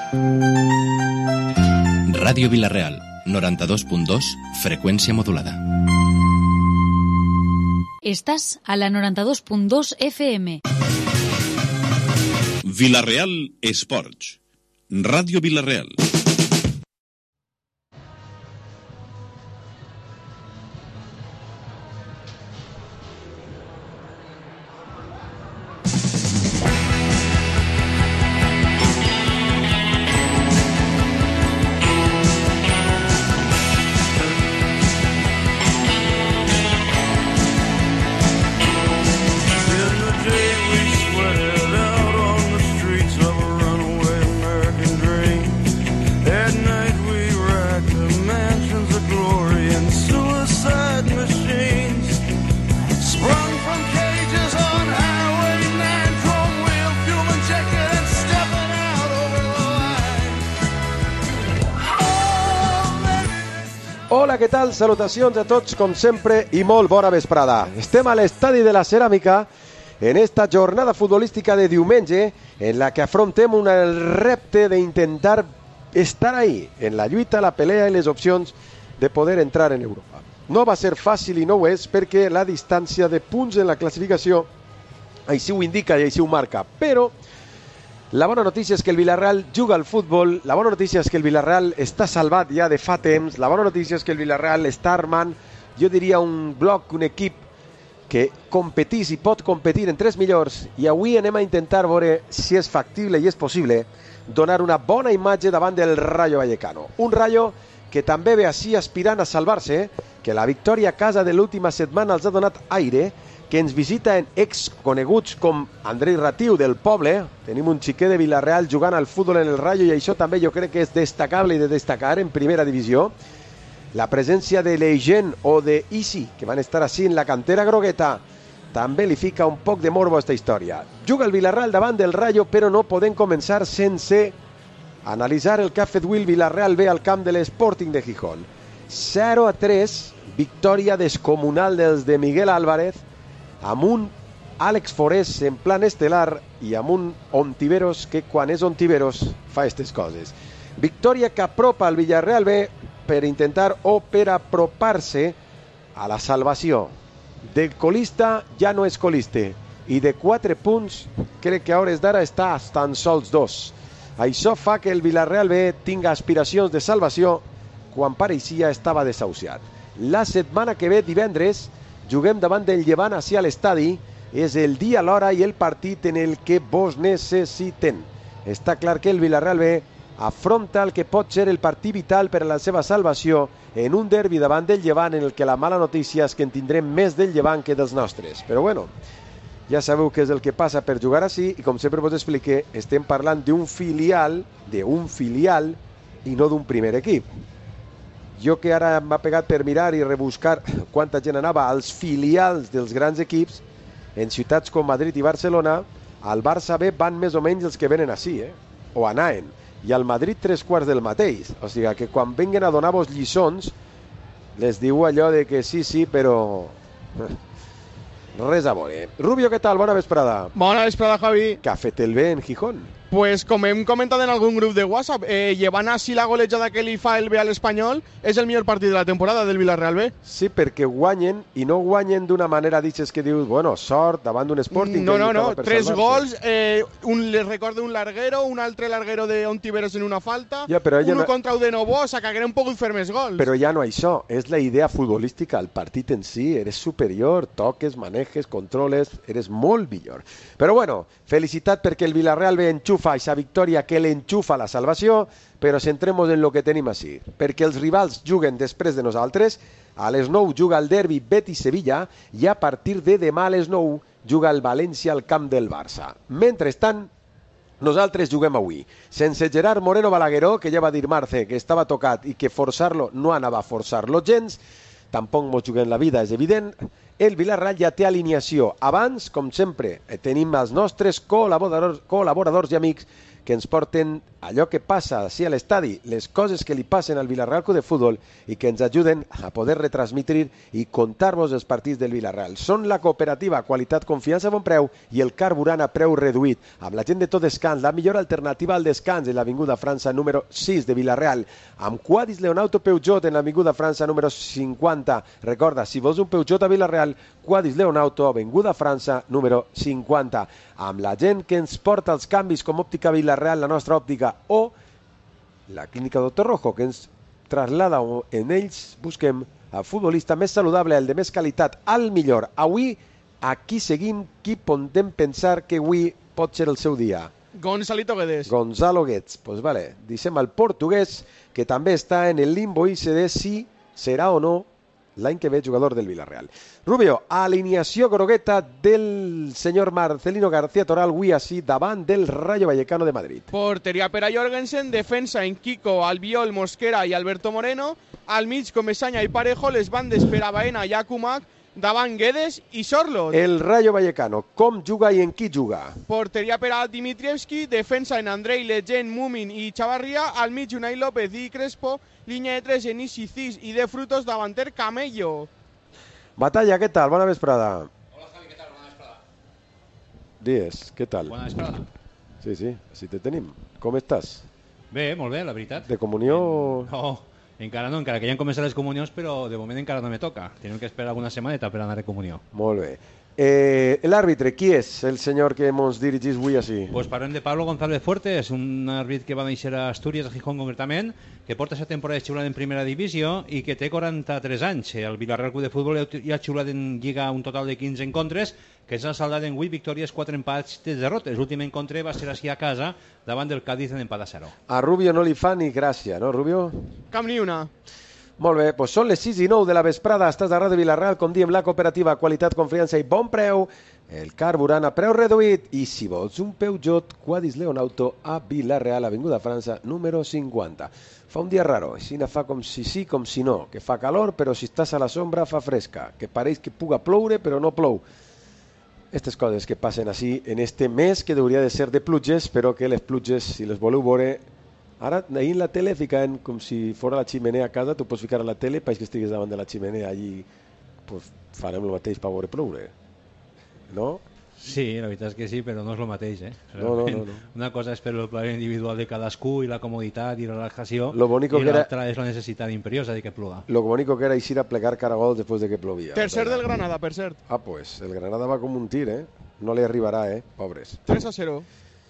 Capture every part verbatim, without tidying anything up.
Ràdio Vila-real, noranta-dos punt dos, freqüència modulada. Estàs a la noranta-dos punt dos F M. Vila-real Esports. Ràdio Vila-real. Hola, què tal? Salutacions a tots, com sempre, i molt bona vesprada. Estem a l'Estadi de la Ceràmica en esta jornada futbolística de diumenge en la que afrontem un repte d'intentar estar ahí, en la lluita, la pelea i les opcions de poder entrar en Europa. No va ser fàcil i no ho és perquè la distància de punts en la classificació així ho indica i així ho marca, però la bona notícia és que el Villarreal juga al futbol, la bona notícia és que el Villarreal està salvat ja de fa temps, la bona notícia és que el Villarreal està armant, jo diria, un bloc, un equip que competís i pot competir entre els millors, i avui anem a intentar veure si és factible i és possible donar una bona imatge davant del Rayo Vallecano. Un Rayo que també ve així aspirant a salvar-se, que la victòria a casa de l'última setmana els ha donat aire, que ens visiten exconeguts com Andrei Ratiu del poble. Tenim un xiquet de Villarreal jugant al futbol en el Rayo i això també jo crec que és destacable i de destacar en primera divisió. La presència de Leigent o de Isi, que van estar així en la cantera grogueta, també li fica un poc de morbo a aquesta història. Juga el Villarreal davant del Rayo, però no podem començar sense analitzar el que ha fet avui el Villarreal B al camp de l'Sporting de Gijón. zero a tres, victòria descomunal dels de Miguel Álvarez, amb un Àlex Forés en plan estel·lar i amb un Ontiveros que quan és Ontiveros fa aquestes coses. Victòria que apropa el Villarreal B per intentar o per apropar-se a la salvació. Del colista ja no és colista i de quatre punts crec que a hores d'ara està tan sols dos. Això fa que el Villarreal B tinga aspiracions de salvació quan pareixia estava desahuciat. La setmana que ve, divendres, juguem davant del Llevant així a l'estadi. És el dia, l'hora i el partit en el que vos necessiten. Està clar que el Villarreal B afronta el que pot ser el partit vital per a la seva salvació en un derbi davant del Llevant en el que la mala notícia és que en tindrem més del Llevant que dels nostres. Però bueno, ja sabeu què és el que passa per jugar així i com sempre vos expliqué, estem parlant d'un filial, d'un filial i no d'un primer equip. Jo que ara m'ha pegat per mirar i rebuscar quanta gent anava als filials dels grans equips, en ciutats com Madrid i Barcelona, al Barça B van més o menys els que venen així, eh? o anaven, i al Madrid tres quarts del mateix. O sigui que quan venguen a donar-vos lliçons, les diu allò de que sí, sí, però res a veure. Rubio, què tal? Bona vesprada. Bona vesprada, Javi. Què ha fet el B en Gijón? Pues com hem comentat en algun grup de WhatsApp, eh, llevant així la golejada que li fa el B a l'Espanyol, és el millor partit de la temporada del Villarreal B. Sí, perquè guanyen, i no guanyen d'una manera, dices que dius, bueno, sort, davant d'un Sporting. No, no, no, tres gols, eh, un, les recordo un larguero, un altre larguero de Ontiveros en una falta, ja, un no... contra un de Novo, o sea, que hagueren pogut fer més gols. Però ja no això, és la idea futbolística, el partit en si, eres superior, toques, manejes, controles, eres molt millor. Però bueno, felicitat perquè el Villarreal B enxufa aquesta victòria que l'enxufa la salvació, però centrem-nos en el que tenim així, perquè els rivals juguen després de nosaltres. A les nou juga el derbi Betis-Sevilla i a partir de demà a les nou juga el València al camp del Barça. Mentrestant, nosaltres juguem avui, sense Gerard Moreno Balagueró, que ja va dir Marce que estava tocat i que forçar-lo no anava a forçar-lo gens, tampoc mos juguem la vida, és evident, el Villarreal ja té alineació. Abans, com sempre, tenim els nostres col·laboradors, col·laboradors i amics que ens porten allò que passa així a l'estadi, les coses que li passen al Villarreal Club de Futbol i que ens ajuden a poder retransmitir i contar-vos els partits del Villarreal. Són la cooperativa Qualitat, Confiança, Bon Preu i el carburant a preu reduït. Amb la gent de Tot Descans, la millor alternativa al descans en l'Avinguda França número sis de Villarreal. Amb Quadis Leonauto Peugeot en l'Avinguda França número cinquanta. Recorda, si vols un Peugeot a Villarreal, Quadis Leonauto, Avinguda França número cinquanta. Amb la gent que ens porta els canvis com Òptica Villarreal, la nostra òptica, o la clínica Doctor Rojo, que ens traslada en ells, busquem el futbolista més saludable, el de més qualitat, al millor. Avui, aquí seguim qui podem pensar que avui pot ser el seu dia. Gonzalito Guedes. Gonzalo Guedes. Pues vale, deixem el portuguès, que també està en el limbo i se de si serà o no l'any que ve jugador del Villarreal. Rubio, alineació grogueta del senyor Marcelino García Toral, avui així davant del Rayo Vallecano de Madrid. Porteria per a Jorgensen, defensa en Kiko, Albiol, Mosquera i Alberto Moreno, al mig Comesaña i Parejo, les bandes per a Baena i Akumak, davant Guedes i Sorlot. El Rayo Vallecano, com juga i en qui juga? Porteria per a Dimitrievski, defensa en Andrei, Legend, Mumin i Chavarria, al mig Unai López i Crespo, línia de tres en Isicis i de Frutos, davanter Camello. Batalla, què tal? Bona vesprada. Hola Javi, què tal? Bona vesprada. Dies, què tal? Bona vesprada. Sí, sí, així te tenim. Com estàs? Bé, molt bé, la veritat. De comunió? No, encara no, encara que ja han començat les comunions, però de moment encara no me toca. Tenim que esperar alguna setmaneta per anar a comunió. Molt bé. Eh, l'àrbitre, qui és el senyor que ens dirigís avui així? Pues parlem de Pablo González Fuertes, un àrbit que va néixer a Astúries, a Gijón concretament, que porta set temporades xiulant en primera divisió i que té quaranta-tres anys. El Villarreal Club de Futbol ja ha xiulat en Lliga un total de quinze encontres, que s'ha saldat en vuit victòries, quatre empats, tres derrotes. L'últim encontre va ser així a casa, davant del Cádiz en empat a zero. A Rubio no li fa ni gràcia, no, Rubio? Cap ni una. Molt bé, doncs són les sis i nou de la vesprada, estàs a Ràdio Villarreal, com diem, la cooperativa Qualitat, Confiança i Bon Preu, el carburant a preu reduït, i si vols un Peugeot, Quadis Leonauto a Villarreal, Avinguda França, número cinquanta. Fa un dia raro, així fa com si sí, com si no, que fa calor, però si estàs a la sombra fa fresca, que pareix que puga ploure, però no plou. Aquestes coses que passen així en este mes, que hauria de ser de pluges, però que les pluges, si les voleu veure, ara, ahir en la tele ficaven com si fora la ximenea a casa, tu pots ficar a la tele, país que estiguis davant de la ximenea allí, pues farem el mateix per veure ploure, no? Sí, la veritat és que sí, però no és el mateix, eh? No, no, no, no. Una cosa és per el plaer individual de cadascú i la comoditat i la relajació, Lo bonico i que era- l'altra és la necessitat imperiosa de que pluga. Lo bonico que era ir a plegar caragols después de que plovia. Tercer del Granada, per cert. Ah, pues, el Granada va com un tir, eh? No li arribarà, eh? Pobres. tres a zero.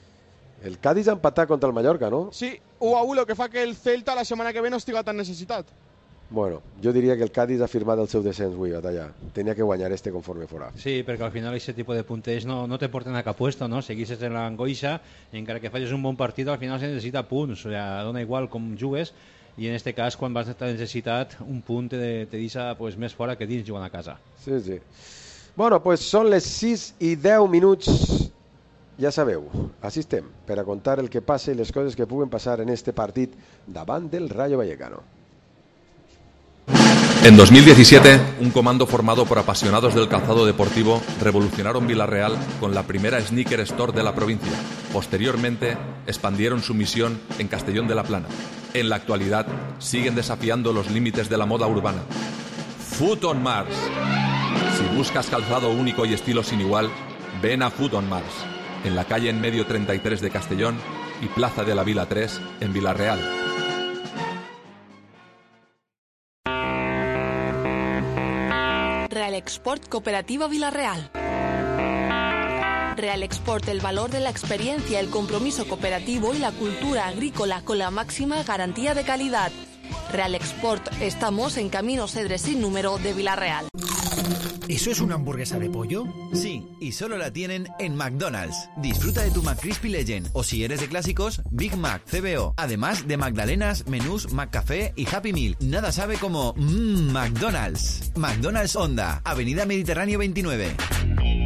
El Cádiz ha empatat contra el Mallorca, no? Sí, u a u, lo que fa que el Celta la setmana que ve no estiga tan necessitat. Bueno, jo diria que el Cádiz ha firmat el seu descens avui, Batalla. Tenia que guanyar este conforme fora. Sí, perquè al final aquest tipus de punteig no, no te porten a cap puesto, no? Seguisses en l'angoixa, encara que falles un bon partit, al final se necessita punts, o sea, dona igual com jugues, i en este cas, quan vas estar necessitat, un punt te, te deixa pues, més fora que dins jugant a casa. Sí, sí. Bueno, pues són les sis i deu minuts. Ja sabeu, així estem, per a contar el que passa i les coses que puguen passar en este partit davant del Rayo Vallecano. En dos mil diecisiete, un comando formado por apasionados del calzado deportivo revolucionaron Villarreal con la primera sneaker store de la provincia. Posteriormente, expandieron su misión en Castellón de la Plana. En la actualidad, siguen desafiando los límites de la moda urbana. Foot on Mars. Si buscas calzado único y estilo sin igual, ven a Foot on Mars, en la calle en medio treinta y tres de Castellón y Plaza de la Vila tres en Villarreal. Real Export Cooperativa Villarreal. Real Export, el valor de la experiencia, el compromiso cooperativo y la cultura agrícola con la máxima garantía de calidad. Real Export, estamos en Camino Cedres sin número de Villarreal. ¿Eso es una hamburguesa de pollo? Sí, y solo la tienen en McDonald's. Disfruta de tu McCrispy Legend, o si eres de clásicos, Big Mac, C B O. Además de magdalenas, menús, McCafé y Happy Meal. Nada sabe como mmm, McDonald's. McDonald's Honda, Avenida Mediterráneo veintinueve.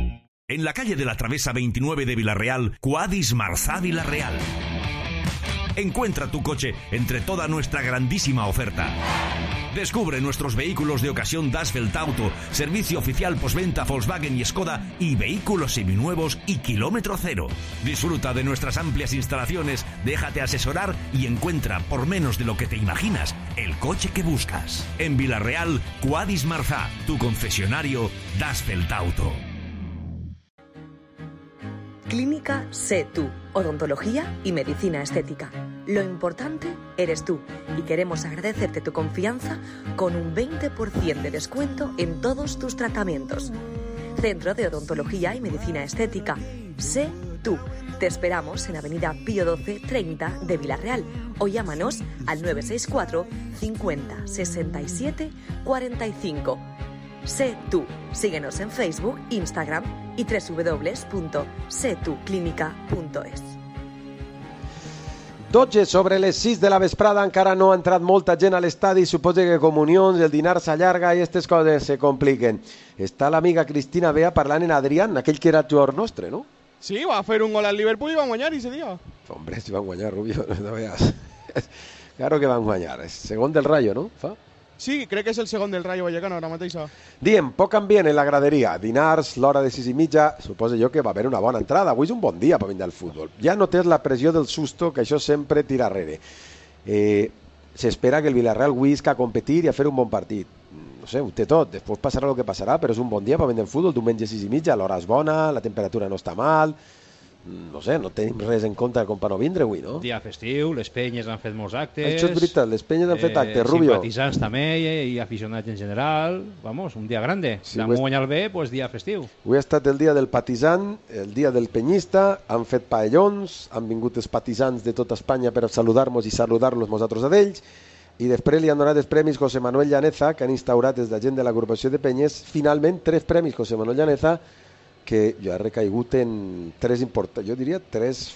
En la calle de la Travesa veintinueve de Villarreal, Quadis Marzá Villarreal. Encuentra tu coche entre toda nuestra grandísima oferta. Descubre nuestros vehículos de ocasión Dasfeld Auto, servicio oficial postventa Volkswagen y Skoda y vehículos seminuevos y kilómetro cero. Disfruta de nuestras amplias instalaciones, déjate asesorar y encuentra, por menos de lo que te imaginas, el coche que buscas. En Vila-real, Quadis Marzá, tu concesionario Dasfeld Auto. Clínica Sé Tú, odontología y medicina estética. Lo importante eres tú y queremos agradecerte tu confianza con un veinte por ciento de descuento en todos tus tratamientos. Centro de Odontología y Medicina Estética. Sé Tú. Te esperamos en Avenida Pío doce treinta de Vila-real o llámanos al nueve seis cuatro cincuenta sesenta y siete cuarenta y cinco. Sé Tú. Síguenos en Facebook, Instagram i doble u doble u doble u punto sé tu clínica punto es. dotze sobre les sis de la vesprada, encara no ha entrat molta gent a l'estadi, suposa que comunions, el dinar s'allarga i aquestes coses se compliquen. Està l'amiga Cristina Bea parlant en Adrián, aquell que era jugador nostre, no? Sí, va a fer un gol al Liverpool i van guanyar ese dia. Hombre, si van guanyar, Rubio, no veas. Claro que van guanyar, és segon del Rayo, no? Fa? Sí, crec que és el segon del Rayo Vallecano ara mateix. Diem, poc ambient en la graderia. Dinars, l'hora de sis i mitja, suposo jo que va haver una bona entrada. Avui és un bon dia per vindre al futbol. Ja no tens la pressió del susto, que això sempre tira darrere. Eh, S'espera que el Villarreal visca a competir i a fer un bon partit. No sé, ho té tot. Després passarà el que passarà, però és un bon dia per vindre al futbol. Diumenge sis i mitja, l'hora és bona, la temperatura no està mal. No sé, no tenim res en compte com per no vindre avui, no? Dia festiu, les penyes han fet molts actes. Això és veritat, les penyes han fet actes, Rubio. Simpatitzants també i aficionats en general. Vamos, un dia grande. Si vam guanyar bé, pues dia festiu. Avui ha estat el dia del patitzant, el dia del penyista, han fet paellons, han vingut els patitzants de tota Espanya per saludar-nos i saludar-los nosaltres a d'ells, i després li han donat els premis José Manuel Llaneza, que han instaurat des de gent de l'agrupació de penyes, finalment tres premis José Manuel Llaneza, que jo he recaigut en tres importants, jo diria tres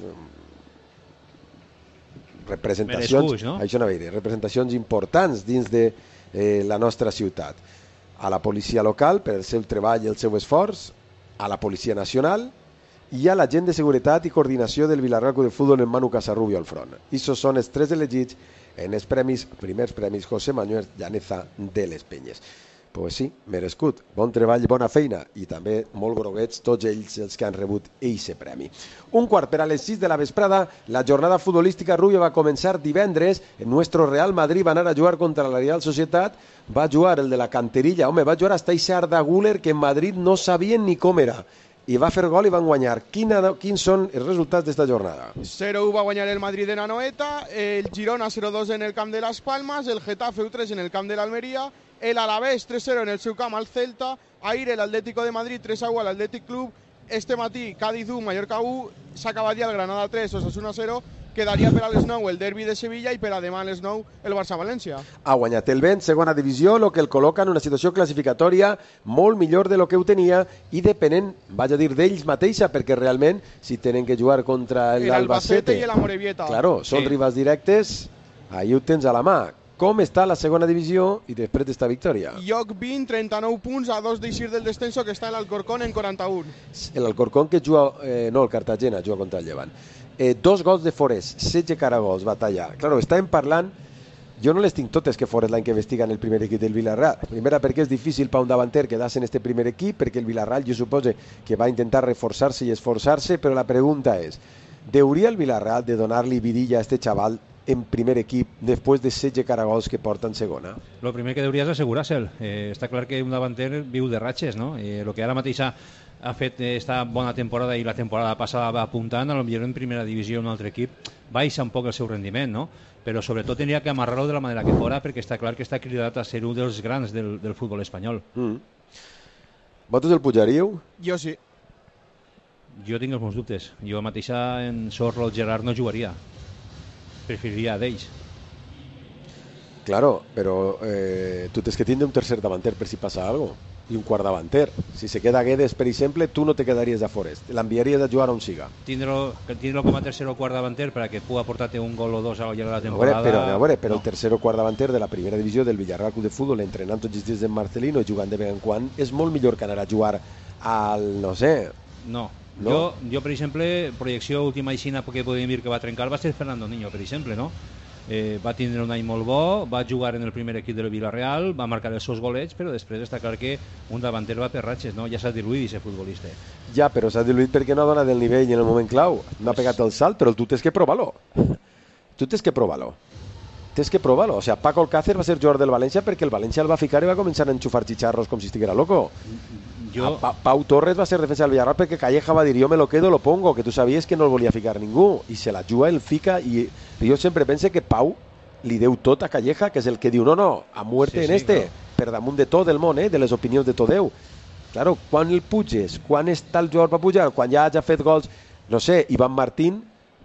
representacions, Merescuix, no? això no dir, representacions importants dins de eh, la nostra ciutat. A la policia local per el seu treball i el seu esforç, a la policia nacional i a la gent de seguretat i coordinació del Villarreal Club de Futbol en Manu Casarrubio al front. I això són els tres elegits en els premis, primers premis José Manuel Llaneza de les Penyes. Pues sí, merescut, bon treball, bona feina i també molt groguets tots ells els que han rebut eixe premi. Un quart per a les sis de la vesprada, la jornada futbolística Rubio va començar divendres. El nostre Real Madrid va anar a jugar contra la Real Societat, va jugar el de la canterilla, home, va jugar hasta eixe Arda Güler que en Madrid no sabien ni com era, i va fer gol i van guanyar. Quina, quins són els resultats d'esta jornada? zero u va guanyar el Madrid en Anoeta, el Girona zero dos en el camp de Las Palmas, el Getafe u tres en el camp de l'Almeria, el Alavés tres cero en el seu camp al Celta, ahir el Atlético de Madrid tres a u al Athletic Club, este matí Cádiz u, Mallorca u, s'ha acabat ja el Granada tres, Osasuna zero, quedaria per a les nou el derbi de Sevilla i per a demà a les nou el Barça-València. Ha guanyat el Vent, segona divisió, el que el col·loca en una situació classificatòria molt millor de lo que ho tenia i depenent, vaig a dir, d'ells mateixa, perquè realment si tenen que jugar contra l'Albacete i l'Amorebieta, claro, són sí. Rivals directes, ahí ho tens a la mà. Com està la segona divisió i després d'esta victòria? Lloc vint, trenta-nou punts a dos d'eixir del descenso, que està l'Alcorcón en quaranta-un. L'Alcorcón que juga, eh, no, el Cartagena juga contra el Llevant. Eh, dos gols de Forés, setze caragols va tallar. Claro, estàvem parlant, jo no les tinc totes que Forés l'any que investiga en el primer equip del Villarreal. Primera, perquè és difícil per un davanter quedar-se en este primer equip, perquè el Villarreal jo suposo que va intentar reforçar-se i esforçar-se, però la pregunta és, ¿deuria el Villarreal de donar-li vidilla a este chaval en primer equip després de setze caragols que porta en segona? Lo primer que deuries assegurar-se'l. Eh, està clar que un davanter viu de ratxes, no? Eh, lo que ara mateix ha, ha fet esta bona temporada i la temporada passada va apuntant, a lo millor en primera divisió un altre equip baixa un poc el seu rendiment, no? Però sobretot tindria que amarrar-lo de la manera que fora, perquè està clar que està cridat a ser un dels grans del, del futbol espanyol. Mm. Vosaltres el pujaríeu? Jo sí. Jo tinc els meus dubtes. Jo mateixa en Sorlo o Gerard no jugaria. Preferiria d'ells. Claro, però eh, tu tens que tindre un tercer davanter per si passa alguna cosa, i un quart davanter. Si se queda Guedes, per exemple, tu no te quedaries a Forest, l'enviaries a jugar on siga. Tindre-lo tindre com a tercer o quart davanter per a que pugui aportar-te un gol o dos a la llarga de la temporada. A veure, però, a veure, però no. El tercer o quart davanter de la primera divisió del Villarreal Club de Futbol, entrenant tots els dies en Marcelino i jugant de vegades en quan, és molt millor que anar a jugar al, no sé... No. no? Jo, jo, per exemple, projecció última aixina que podem dir que va trencar va ser Fernando Niño, per exemple, no? Eh, va tindre un any molt bo, va jugar en el primer equip del Villarreal, va marcar els seus golets, però després està clar que un davanter va per ratxes, no? Ja s'ha diluït aquest futbolista. Ja, però s'ha diluït perquè no ha donat el nivell en el moment clau. No ha pegat el salt, però tu tens que provar-lo. Tu tens que provar-lo. Tens que provar-lo. O sea, Paco Alcácer va ser jugador del València perquè el València el va ficar i va començar a enxufar xicharros com si estiguera loco. Jo... Pa Pau Torres va ser defensa del Villarreal perquè Calleja va dir jo me lo quedo, lo pongo, que tu sabies que no el volia ficar ningú, i se la juga, el fica, i jo sempre pense que Pau li deu tot a Calleja, que és el que diu no, no, a muerte sí, en sí, este, no. Per damunt de tot el món, eh, de les opinions de tot Déu. Claro, quan el puges, quan està el jugador per pujar, quan ja hagi fet gols, no sé, Iván Martín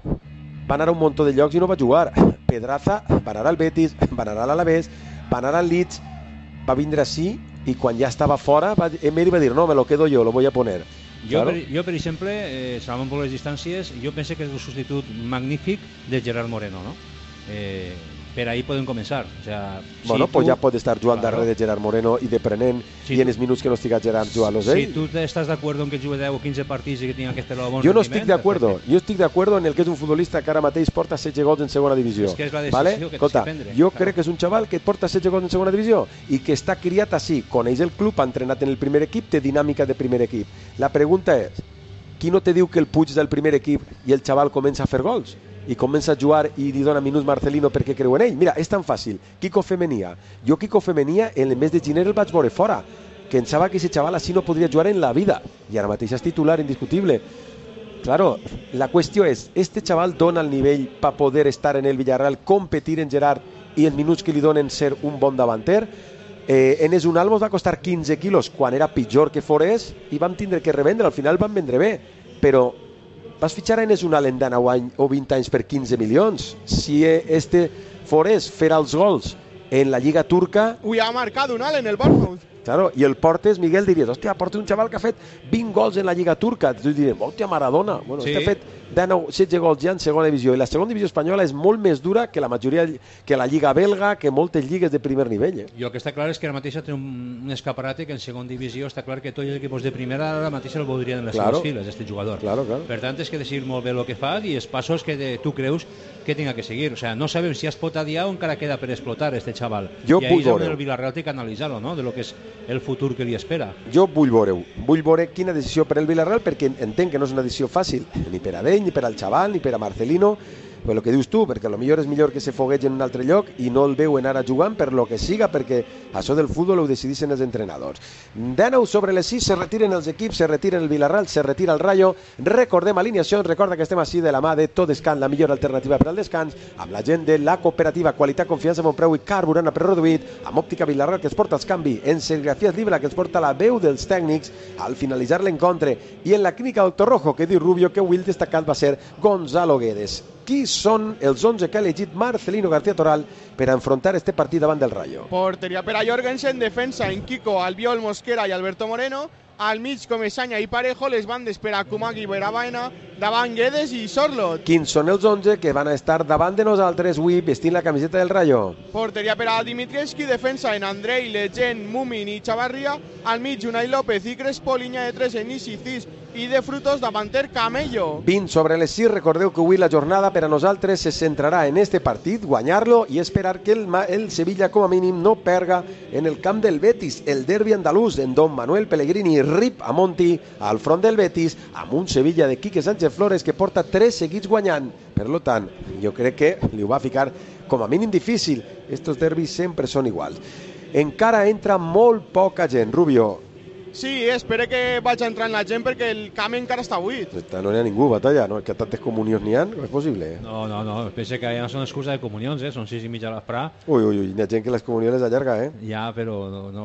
va anar a un munt de llocs i no va jugar. Pedraza va anar al Betis, va anar a l'Alavés, va anar al Leeds, va vindre així, i quan ja estava fora, va, Emery va dir no, me lo quedo yo, lo voy a poner. Jo, claro. per, jo per exemple, eh, salvant per les distàncies, jo penso que és un substitut magnífic de Gerard Moreno, no? Eh, per ahí podem començar. O sea, bueno, si pues tu... ja pot estar jugant claro. darrere de Gerard Moreno i deprenent si i en els minuts que no estiga Gerard jugant-los ell. Si tu estàs d'acord en que jugui deu o quinze partits i que tingui aquest bon jo no estic d'acord. Jo estic d'acord en el que és un futbolista que ara mateix porta setze gols en segona divisió. És que és la decisió vale? que Escolta, tens que prendre. jo claro. crec que és un xaval que porta setze gols en segona divisió i que està criat així, coneix el club, ha entrenat en el primer equip, té dinàmica de primer equip. La pregunta és, qui no te diu que el puig del primer equip i el xaval comença a fer gols? I comença a jugar i li dona minuts Marcelino perquè creu en ell. Mira, és tan fàcil. Quico Femenia. Jo Quico Femenia en el mes de gener el vaig veure fora, que pensava que ese xaval així no podria jugar en la vida. I ara mateix és titular indiscutible. Claro, la qüestió és, este xaval dona el nivell per poder estar en el Villarreal, competir en Gerard i els minuts que li donen ser un bon davanter. Eh, Enes Unal mos va costar quinze quilos quan era pitjor que Forés i vam tindre que revendre, al final van vendre bé, però vas fitxar a Enes Unal en dinou anys o vint anys per quinze milions. Si este Forés farà els gols en la Lliga Turca... Ui, ha marcat Unal en el Bournemouth. Claro, i el portes, Miguel, diries, hòstia, portes un xaval que ha fet vint gols en la Lliga Turca. Tu diries, hòstia, Maradona. Bueno, sí. Este ha fet dinou, setze gols ja en segona divisió. I la segona divisió espanyola és molt més dura que la majoria, que la Lliga belga, que moltes lligues de primer nivell. Eh? I el que està clar és que ara mateix té un, un escaparate que en segona divisió està clar que tots els equips de primera ara mateix el voldrien en les claro. seves files, este jugador. Claro, claro. Per tant, és que decidir molt bé el que fa i els passos que de, tu creus que tenga que seguir. O sea, no sabem si es pot adiar o encara queda per explotar este xaval. Jo I ahí és on veure. el Villarreal té que analitzar-ho, no?, de lo que és el futur que li espera. Jo vull veure-ho. Vull veure quina decisió per el Villarreal, perquè entenc que no és una decisió fàcil, ni per a ell, ni per al xaval, ni per a Marcelino, però el que dius tu, perquè a lo millor és millor que se foguegi en un altre lloc i no el veuen ara jugant per lo que siga, perquè això del futbol ho decidissin els entrenadors. dinou sobre les sis, se retiren els equips, se retiren el Villarreal, se retira el Rayo. Recordem alineacions, recorda que estem així de la mà de Todescans, la millor alternativa per al descans, amb la gent de la cooperativa, qualitat, confiança, bon preu i carburant a preu reduït, amb òptica Villarreal que es porta els canvis, en serigrafies Libra que es porta la veu dels tècnics al finalitzar l'encontre, i en la clínica Doctor Rojo, que diu Rubio que avui el destacat va ser Gonzalo Guedes. Qui són els onze que ha elegit Marcelino García Toral per a enfrontar este partit davant del Rayo? Porteria per a Jorgensen, defensa en Kiko, Albiol, Mosquera i Alberto Moreno. Al mig, Comesaña i Parejo, les bandes per a Kumagi, Verabaena, davant Guedes i Sorlot. Quins són els onze que van a estar davant de nosaltres avui vestint la camiseta del Rayo? Porteria per a Dimitrievski, defensa en Andrei, Legend, Mumin i Chavarria. Al mig, Unai López i Crespo, línia de tres en Isi, Cis i de Frutos, davanter Camello. vint sobre les sis, recordeu que avui la jornada per a nosaltres se centrarà en este partit, guanyar-lo i esperar que el, el Sevilla com a mínim no perga en el camp del Betis, el derbi andalús, en Don Manuel Pellegrini, rip a Monti al front del Betis, amb un Sevilla de Quique Sánchez Flores que porta tres seguits guanyant. Per tant, jo crec que li ho va ficar com a mínim difícil. Estos derbis sempre són iguals. Encara entra molt poca gent, Rubio. Sí, espero que vagi entrant la gent perquè el camp encara està buit. No n'hi ha ningú, Batalla, no? Que tantes comunions n'hi ha, no és possible. No, no, no, pensa que ja no són excusa de comunions, eh? Són sis i mitja a l'esprà. Ui, ui, ui, n'hi ha gent que les comunions les allarga, eh? Ja, però no... no...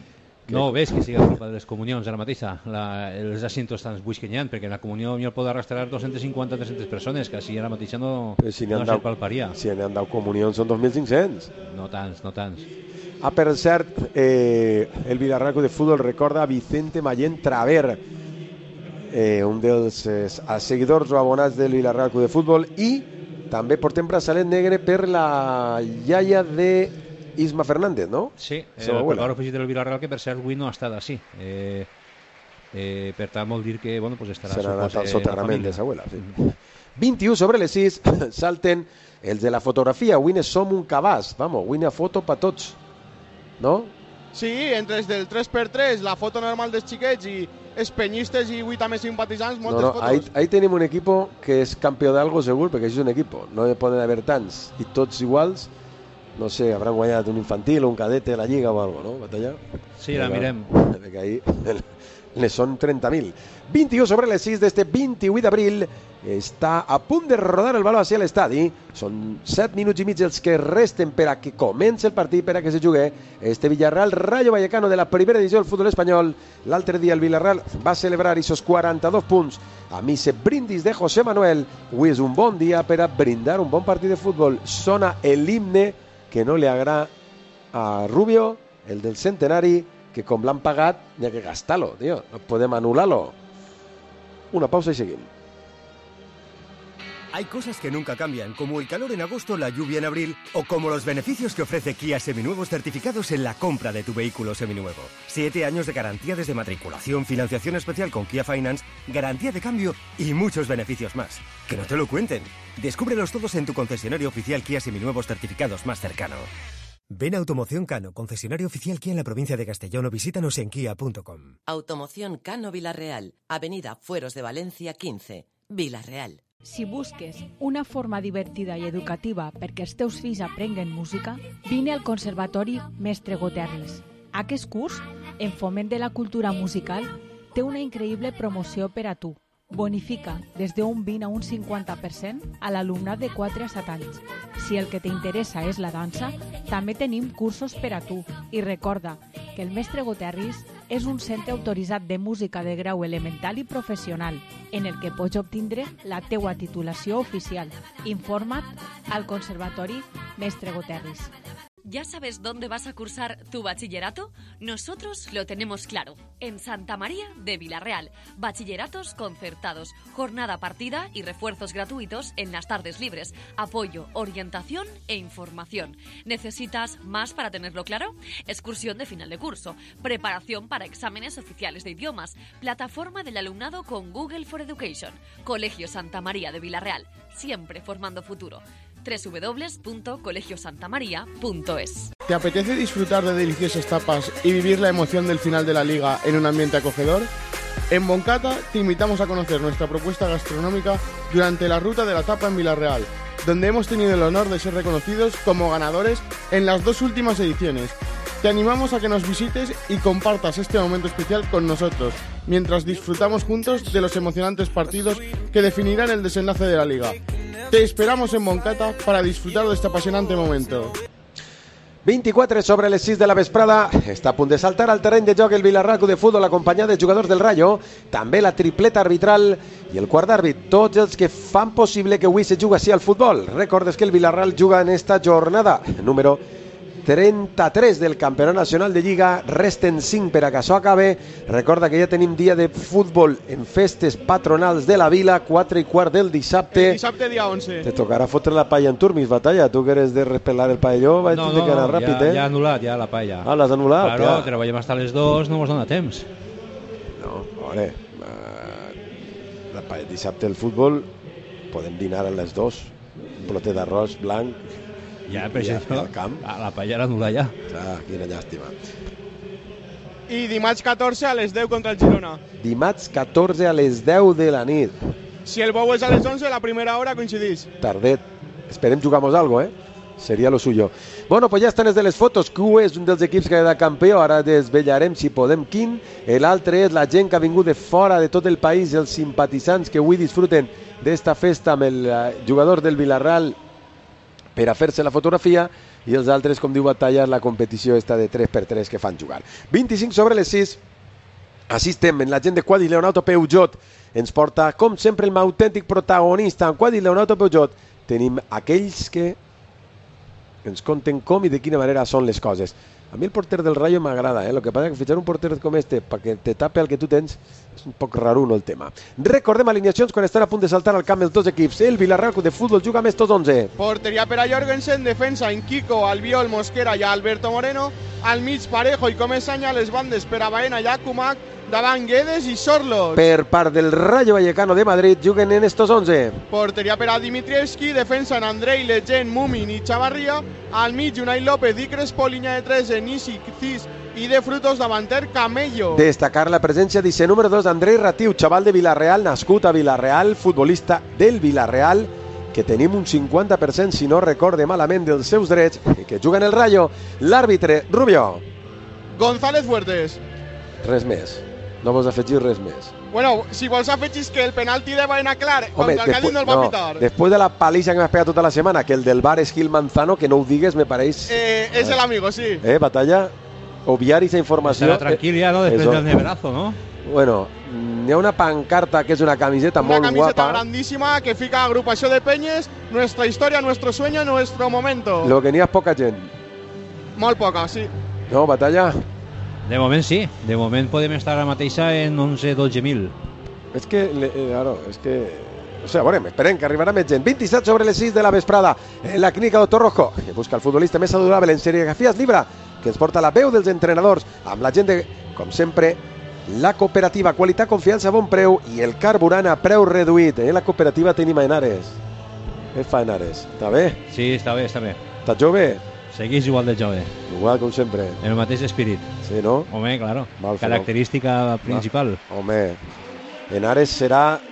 No ves que siga culpa de les comunions ara mateixa, la, els assintos tan buits que n'hi ha, perquè la comunió millor pot arrastrar dos-cents cinquanta a tres-centes persones, que així ara mateixa no, si no dau, se palparia. Si n'hi han dau comunions són dos mil cinc-cents. No tants, no tants. Ah, per cert, eh, el Villarreal de Futbol recorda a Vicente Mayén Traver, eh, un dels eh, seguidors o abonats del Villarreal de Futbol, i també portem braçalet negre per la iaia de Isma Fernández, no? Sí, el preparador físic del Villarreal, que per cert avui no ha estat així. Eh, Eh, per tant, vol dir que bueno, pues estarà serà anat al soterrament de Sahuela. Sí. Mm-hmm. vint-i-u sobre les sis, salten els de la fotografia. Avui ne som un cabàs. Vamos, avui n'hi ha foto per tots. No? Sí, entre els del tres per tres, la foto normal dels xiquets i els penyistes i avui també simpatitzants, moltes no, no, fotos. Ahí, ahí tenim un equipo que és campió d'algo segur, perquè és un equipo. No hi poden haver tants i tots iguals. No sé, hauran guanyat un infantil o un cadete a la Lliga o algo, no? Batalla? Sí, la mirem. Perquè ahí ne són trenta mil. vint-i-u sobre les sis d'este vint-i-vuit d'abril. Està a punt de rodar el baló hacia l'estadi. Són set minuts i mig els que resten per a que comenci el partit, per a que se jugui este Villarreal Rayo Vallecano de la primera edició del futbol espanyol. L'altre dia el Villarreal va celebrar esos quaranta-dos punts a mise brindis de José Manuel. Avui és un bon dia per a brindar un bon partit de futbol. Sona el himne que no li agrada a Rubio, el del centenari, que com l'han pagat, n'hi ha que gastar-lo, tío. No podem anul·lar-lo. Una pausa y seguimos. Hay cosas que nunca cambian, como el calor en agosto, la lluvia en abril, o como los beneficios que ofrece Kia Seminuevos certificados en la compra de tu vehículo seminuevo. Siete años de garantía desde matriculación, financiación especial con Kia Finance, garantía de cambio y muchos beneficios más. Que no te lo cuenten. Descúbrelos todos en tu concesionario oficial Kia Seminuevos certificados más cercano. Ven a Automoción Cano, concesionario oficial Kia en la provincia de Castellón, o visítanos en kia punto com. Automoción Cano Vilarreal, Avenida Fueros de Valencia quince, Vilarreal. Si busques una forma divertida i educativa perquè els teus fills aprenguen música, vine al Conservatori Mestre Goterris. Aquest curs, en foment de la cultura musical, té una increïble promoció per a tu. Bonifica des d'un vint a un cinquanta per cent a l'alumnat de quatre a set anys. Si el que t'interessa és la dansa, també tenim cursos per a tu. I recorda que el Mestre Goterris és un centre autoritzat de música de grau elemental i professional, en el que pots obtindre la teua titulació oficial. Informa't al Conservatori Mestre Goterris. ¿Ya sabes dónde vas a cursar tu bachillerato? Nosotros lo tenemos claro. En Santa María de Vilarreal. Bachilleratos concertados, jornada partida y refuerzos gratuitos en las tardes libres. Apoyo, orientación e información. ¿Necesitas más para tenerlo claro? Excursión de final de curso. Preparación para exámenes oficiales de idiomas. Plataforma del alumnado con Google for Education. Colegio Santa María de Vilarreal. Siempre formando futuro. doble u doble u doble u punto colegio santa maría punto es. ¿Te apetece disfrutar de deliciosas tapas y vivir la emoción del final de la liga en un ambiente acogedor? En Moncata te invitamos a conocer nuestra propuesta gastronómica durante la ruta de la tapa en Vilarreal, donde hemos tenido el honor de ser reconocidos como ganadores en las dos últimas ediciones. Te animamos a que nos visites y compartas este momento especial con nosotros, mientras disfrutamos juntos de los emocionantes partidos que definirán el desenlace de la liga. Te esperamos en Moncata para disfrutar de este apasionante momento. vint-i-quatre sobre les sis de la vesprada. Està a punt de saltar al terreny de joc el Villarreal de futbol acompanyat de jugadors del Rayo. També la tripleta arbitral i el quart d'àrbit. Tots els que fan possible que avui se jugui així al futbol. Recordes que el Villarreal juga en esta jornada número trenta-tres del Campionat Nacional de Lliga. Resten cinc per a que això acabe. Recorda que ja tenim dia de futbol en festes patronals de la vila, quatre i quart del dissabte. El dissabte dia onze. Te tocarà fotre la palla en turmis, Batalla. Tu que eres de respelar el palló, vaig no, no, que anar no, ràpid, ja, eh? ja ha anul·lat, ja la palla. Ah, l'has anul·lat? Claro, ja. treballem hasta les dos, no mos dona temps. No, a veure, uh, la palla, dissabte el futbol, podem dinar a les dos, un plotet d'arròs blanc, ja, per això, al camp. A la palla era anul·lar ja. Ah, quina llàstima. I dimarts catorze a les deu contra el Girona. Dimarts catorze a les deu de la nit. Si el bou és a les onze, la primera hora coincidís. Tardet. Esperem jugar-nos algo, eh? Seria lo suyo. Bueno, pues ja estan les de les fotos. Q és un dels equips que queda campió. Ara desvetllarem si podem quin. L'altre és la gent que ha vingut de fora de tot el país, els simpatitzants que avui disfruten d'esta festa amb el jugador del Villarreal per a fer-se la fotografia, i els altres, com diu Batalla, la competició esta de tres per tres que fan jugar. vint-i-cinc sobre les sis. Així estem, en la gent de Quadi Leonauto Peugeot. Ens porta, com sempre, el autèntic protagonista. En Quadi Leonauto Peugeot tenim aquells que ens conten com i de quina manera són les coses. A mi el porter del Rayo m'agrada, eh? Lo que passa és que fitxar un porter com este perquè te tape el que tu tens és un poc raruno el tema. Recordem alineacions quan estan a punt de saltar al camp els dos equips. El Villarreal Club de Futbol juga amb estos onze. Porteria per a Jorgensen, defensa en Kiko, Albiol, Mosquera i Alberto Moreno. Al mig Parejo i Comesaña, les bandes per a Baena i Akumak, davant Guedes i Sorlos. Per part del Rayo Vallecano de Madrid juguen en estos onze. Porteria per a Dimitrievski, defensa en Andrei, Legend, Mumin i Chavarria. Al mig Unai López i Crespo, línia de tres en Isi, Cis i de Frutos, davanter Camello. Destacar la presència d'Ice número dos d'Andrei Ratiu, xaval de Villarreal, nascut a Villarreal, futbolista del Villarreal, que tenim un cinquanta per cent, si no recorde malament, dels seus drets, i que juga en el Rayo. L'àrbitre, Rubio. González Fuertes. Res més. No vols afegir res més. Bueno, si vols afegir que el penalti de Baena clar contra el Cádiz no el va no, pitar. Después de la paliza que m'has pegat tota la setmana, que el del bar és Gil Manzano, que no ho digues, me pareix... Eh, és el amigo, sí. Eh, Batalla, obviar esa informació... Estarà tranquil ja, no? Després del neverazo, no? Bueno, hi ha una pancarta que és una camiseta una molt camiseta guapa. Una camiseta grandísima que fica agrupació de penyes, nuestra historia, nuestro sueño, nuestro momento. Lo que n'hi ha poca gent. Molt poca, sí. No, Batalla? De moment sí. De moment podem estar ara mateixa en onze dotze mil. És que, claro, és que... O sigui, veurem, esperem que arribarà més gent. vint-i-set sobre les sis de la vesprada. En la clínica Doctor Rojo, que busca el futbolista més saludable en serigrafies Libra, que ens porta la veu dels entrenadors, amb la gent de, com sempre, la cooperativa, qualitat, confiança, bon preu i el carburant a preu reduït. En la cooperativa tenim a Henares. Què fa Henares? Està bé? Sí, està bé, està bé. Estàs jove? Seguís igual de jove. Igual, com sempre. En el mateix espírit. Sí, no? Home, claro. Val, característica principal. Va. Home, Henares serà,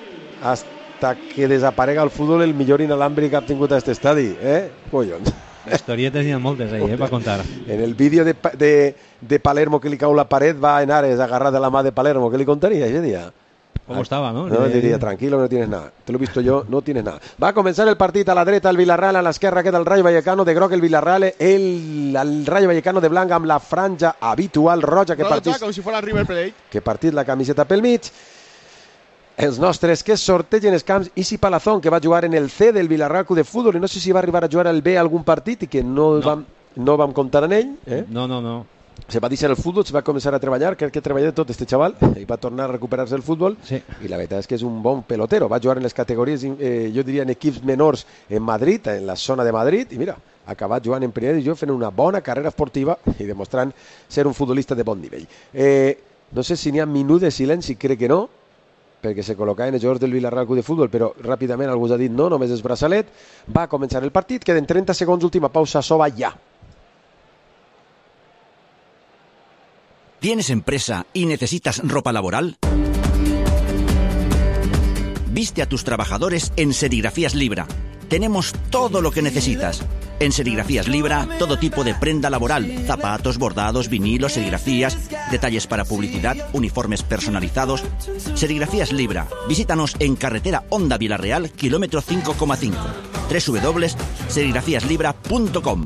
hasta que desaparega el futbol, el millor inalàmbric que ha tingut a este estadi, eh? Collons. Historietes n'hi ha moltes ahí, eh, per contar. En el vídeo de, de, de Palermo que li cau la paret va Henares agarrat de la mà de Palermo. ¿Qué le contaría ese día? ¿Cómo estaba, no? No, diría, tranquilo, no tienes nada. Te lo he visto yo, no tienes nada. Va a comenzar el partit a la dreta, el Villarreal, a l'esquerra queda el Rayo Vallecano, de groc el Villarreal, el, el Rayo Vallecano de blanc amb la franja habitual roja que roja, partís, com si fos River Plate. Que partís la camiseta pel mig. Els nostres que sortegen els camps, Isi Palazón, que va jugar en el C del Villarreal Club de Futbol, i no sé si va arribar a jugar al B algun partit i que no, no. Vam, no vam comptar en ell. Eh? No, no, no. Se va deixar el futbol, se va començar a treballar, crec que treballa tot este xaval, i va tornar a recuperar-se el futbol, sí. I la veritat és que és un bon pelotero, va jugar en les categories, eh, jo diria en equips menors en Madrid, en la zona de Madrid, i mira, ha acabat jugant en primera divisió fent una bona carrera esportiva i demostrant ser un futbolista de bon nivell. Eh, no sé si n'hi ha minut de silenci, crec que no, perquè se col·locaven els jugadors del Villarreal Club de Futbol, però ràpidament algú ha dit no, només és braçalet. Va començar el partit, queden trenta segons, última pausa, soba ja. ¿Tienes empresa y necesitas ropa laboral? Viste a tus trabajadores en Serigrafías Libra. Tenemos todo lo que necesitas. En Serigrafías Libra, todo tipo de prenda laboral, zapatos, bordados, vinilos, serigrafías, detalles para publicidad, uniformes personalizados. Serigrafías Libra. Visítanos en carretera Honda Villarreal, kilómetro cinco coma cinco. doble u doble u doble u punto serigrafías libra punto com.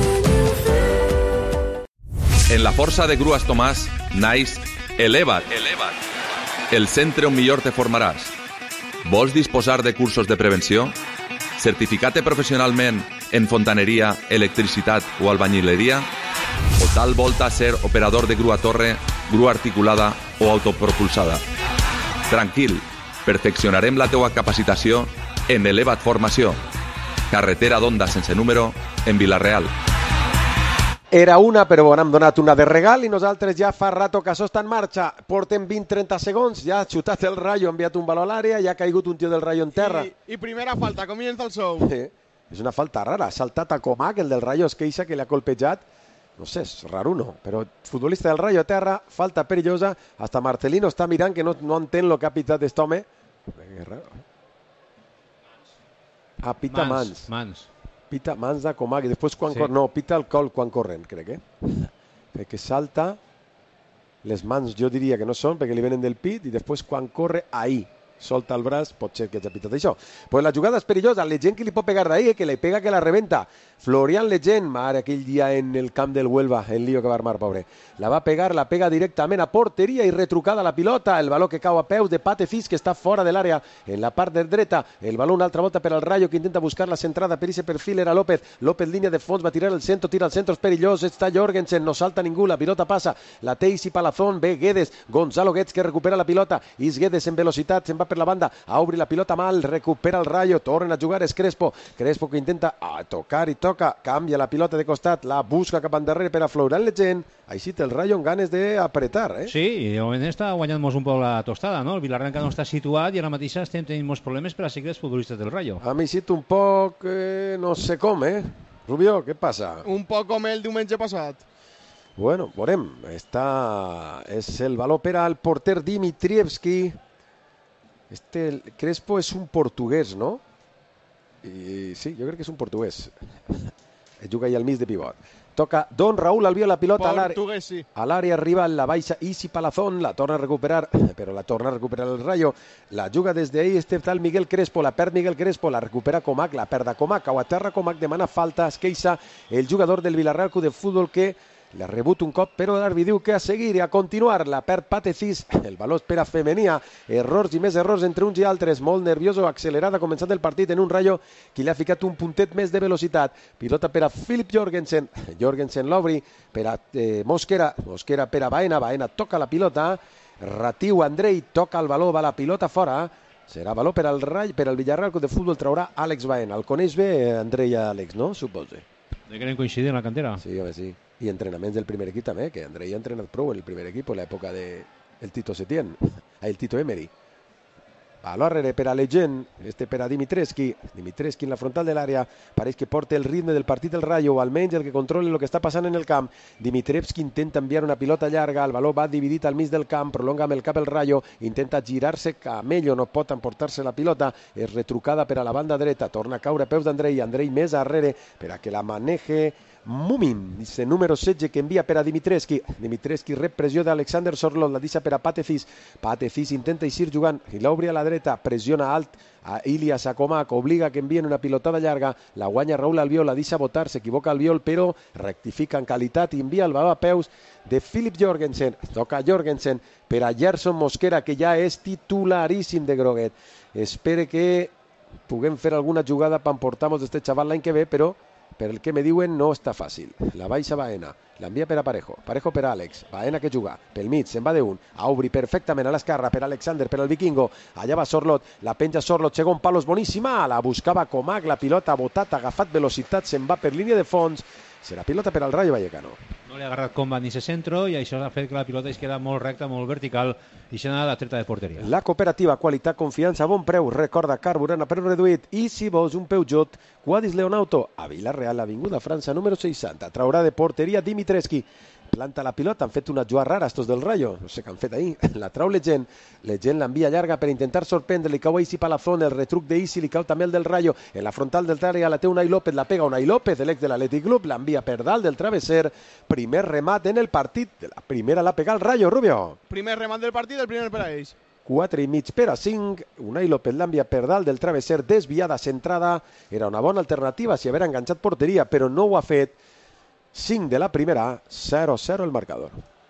En la Força de Grues Tomàs, naix Eleva't. Eleva't. El centre on millor te formaràs. Vols disposar de cursos de prevenció? Certificat-te professionalment en fontaneria, electricitat o albañileria? O tal volta ser operador de grua torre, grua articulada o autopropulsada? Tranquil, perfeccionarem la teua capacitació en Eleva't Formació. Carretera d'Onda sense número, en Vila-real. Era una, però bon, hem donat una de regal i nosaltres ja fa rato que això està en marxa. Portem vint a trenta segons, ja ha xutat el Rayo, ha enviat un baló a l'àrea, ja ha caigut un tio del Rayo en terra. I, i primera falta, comienza el show. Sí, és una falta rara, ha saltat a Comac, el del Rayo es queixa que li ha colpejat. No sé, és raro, no? Però futbolista del Rayo a terra, falta perillosa, hasta Marcelino està mirant que no, no entén el que ha pitat aquest home. Que raro. Ah, pita mans. Mans. mans. Pita mans de Comac, i després quan Sí. corren, no, pita el col quan corren, crec, eh? Perquè salta, les mans jo diria que no són, perquè li venen del pit, i després quan corre, ahí. solta el braç, pot ser que hagi pitat això. Pues la jugada és perillosa, Legend que li pot pegar d'ahí, que le pega que la rebenta. Florian Legend, mare, aquell dia en el camp del Huelva, el lío que va armar, pobre. La va pegar, la pega directament a porteria i retrucada la pilota, el baló que cau a peus de Pate Cis, que està fora de l'àrea, en la part de dreta, el baló una altra volta per al Rayo, que intenta buscar la centrada per ese perfil, era López, López línia de fons, va tirar el centro, tira el centro, és perillós, està Jorgensen, no salta ningú, la pilota passa, la té Isi Palazón, ve Guedes, Gonzalo Guedes que recupera la pilota, Is Guedes en velocitat, se'n va per la banda, a obrir la pilota mal, recupera el Rayo, tornen a jugar, és Crespo, Crespo que intenta a tocar i toca, canvia la pilota de costat, la busca cap endarrere per a Florian Legend, així té el Rayo amb ganes d'apretar, eh? Sí, i de moment està guanyant-nos un poc la tostada, no? El Villarreal que no està situat i ara mateix estem tenint molts problemes per a seguir els futbolistes del Rayo. A mi cito un poc, eh, no sé com, eh? Rubio, què passa? Un poc com el diumenge passat. Bueno, veurem, està... és el baló per al porter Dimitrievski. Este Crespo és un portuguès, no? I sí, jo crec que és un portuguès. Juga ahí al mig de pivot. Toca Don Raúl Albiol la pilota a l'àrea. Sí. A l'àrea rival la baixa Isi Palazón, la torna a recuperar, però la torna a recuperar el Rayo. La juga des d'ahí este tal Miguel Crespo, la perd Miguel Crespo, la recupera Comac, la perda Comac, cau a terra Comac, demana falta, es queixa el jugador del Villarreal Club de Futbol que le rebut un cop, però l'àrbitre diu que a seguir i a continuar, la perd Pate Cis, el baló és per a Femenia, errors i més errors entre uns i altres, molt nervioso, accelerada, començant el partit en un Rayo que li ha ficat un puntet més de velocitat, pilota per a Philip Jorgensen, Jorgensen l'obri per a eh, Mosquera, Mosquera per a Baena, Baena toca la pilota, Ratiu Andrei toca el baló, va la pilota fora, serà baló per al Rayo, per al Villarreal Club de Futbol traurà Àlex Baena, el coneix bé Andrei Àlex, no? Supose. De que coincidir en la cantera. Sí, home, sí. I entrenaments del primer equip també, que Andrei ha entrenat prou en el primer equip en l'època de el Tito Setién, el Tito Emery. Baló arrere per a Legend, este per a Dimitrescu, Dimitrescu en la frontal de l'àrea, pareix que porta el ritme del partit del Rayo, o almenys el que controla el que està passant en el camp. Dimitrescu intenta enviar una pilota llarga, el baló va dividit al mig del camp, prolonga amb el cap el Rayo, intenta girar-se Camello, no pot emportar-se la pilota, és retrucada per a la banda dreta, torna a caure a peus d'Andrei, Andrei més arrere per a que la maneje Mumin, dice número setze que envia per a Dimitrescu, Dimitrescu rep pressió d'Alexander Sorlot, la deixa per a Pate Cis, Pate Cis intenta eixir jugant i l'obri a la dreta, pressiona alt a Ilias Acomac, obliga que envien una pilotada llarga, la guanya Raúl Albiol, la deixa botar, s'equivoca Albiol, però rectifica en qualitat i envia el baló a peus de Philip Jorgensen, toca Jorgensen per a Gerson Mosquera, que ja és titularíssim de groguet. Espere que puguem fer alguna jugada per emportar-nos d'este xaval l'any que ve, però per el que me diuen no està fàcil. La baixa Baena, l'envia per a Parejo, Parejo per a Àlex, Baena que juga, pel mig, se'n va d'un, a obrir perfectament a l'esquerra per a Alexander, per al Vikingo, allà va Sorlot, la penja Sorlot, segon palo és boníssima, la buscava Comac, la pilota botat, agafat velocitat, se'n va per línia de fons, serà pilota per al Rayo Vallecano. No li ha agarrat combat ni ese centro i això ha fet que la pilota es queda molt recta, molt vertical i s'ha anat a la treta de porteria. La cooperativa, qualitat, confiança, bon preu, recorda carburant a preu reduït i si vols un Peugeot, Quadis Leonauto, a Vilareal, Avinguda França, número seixanta, traurà de porteria Dimitrescu, planta la pilota, han fet una jugada rara estos del Rayo, no sé què han fet ahir, la trau Legend, Legend l'envia llarga per intentar sorprendre, li cau a Isi Palazón, el retruc d'Isi, li cau també el del Rayo, en la frontal del l'àrea la té Unai López, la pega Unai López, l'ex de l'Atlètic Club, l'envia per dalt del travesser, primer remat en el partit, de la primera la pega el Rayo, Rubio. Primer remat del partit, el primer per a ells. quatre i mig per a cinc, Unai López l'envia per dalt del travesser, desviada, centrada, era una bona alternativa si haver enganxat porteria, però no ho ha fet. cinc de la primera, cero cero el marcador.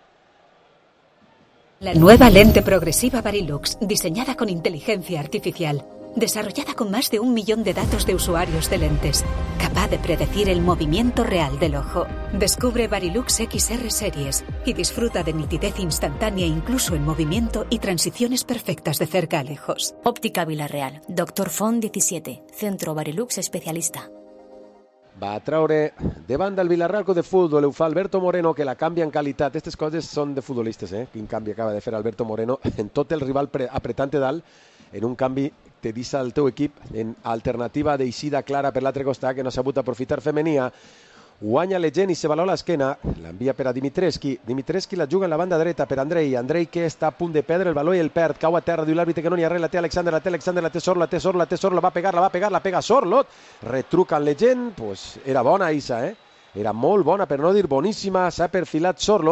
La nueva lente progresiva Varilux, diseñada con inteligencia artificial, desarrollada con más de un millón de datos de usuarios de lentes, capaz de predecir el movimiento real del ojo. Descubre Varilux X R Series y disfruta de nitidez instantánea incluso en movimiento y transiciones perfectas de cerca a lejos. Óptica Vilarreal, Doctor Font diecisiete, Centro Varilux Especialista. Va a traure davant del Villarreal Club de Futbol, ho fa Alberto Moreno, que la canvia en qualitat. Aquestes coses són de futbolistes, eh? Quin canvi acaba de fer Alberto Moreno en tot el rival apretant dalt, en un canvi te deixa el teu equip en alternativa d'eixida clara per l'altre costat, que no s'ha sabut aprofitar Femenia. Guanya Legend i se való a l'esquena, l'envia per a Dimitrescu, Dimitrescu la juga en la banda dreta per Andrei, Andrei que està a punt de perdre el baló i el perd, cau a terra, diu l'àrbitre que no n'hi ha res, la té Alexander, la té Alexander, la té Sorlot, la té Sorlot, la té Sorlot, la va pegar, la va pegar, la pega Sorlot, retruca en Legend, pues era bona Isa, eh? Era molt bona, per no dir boníssima, s'ha perfilat Sorlot,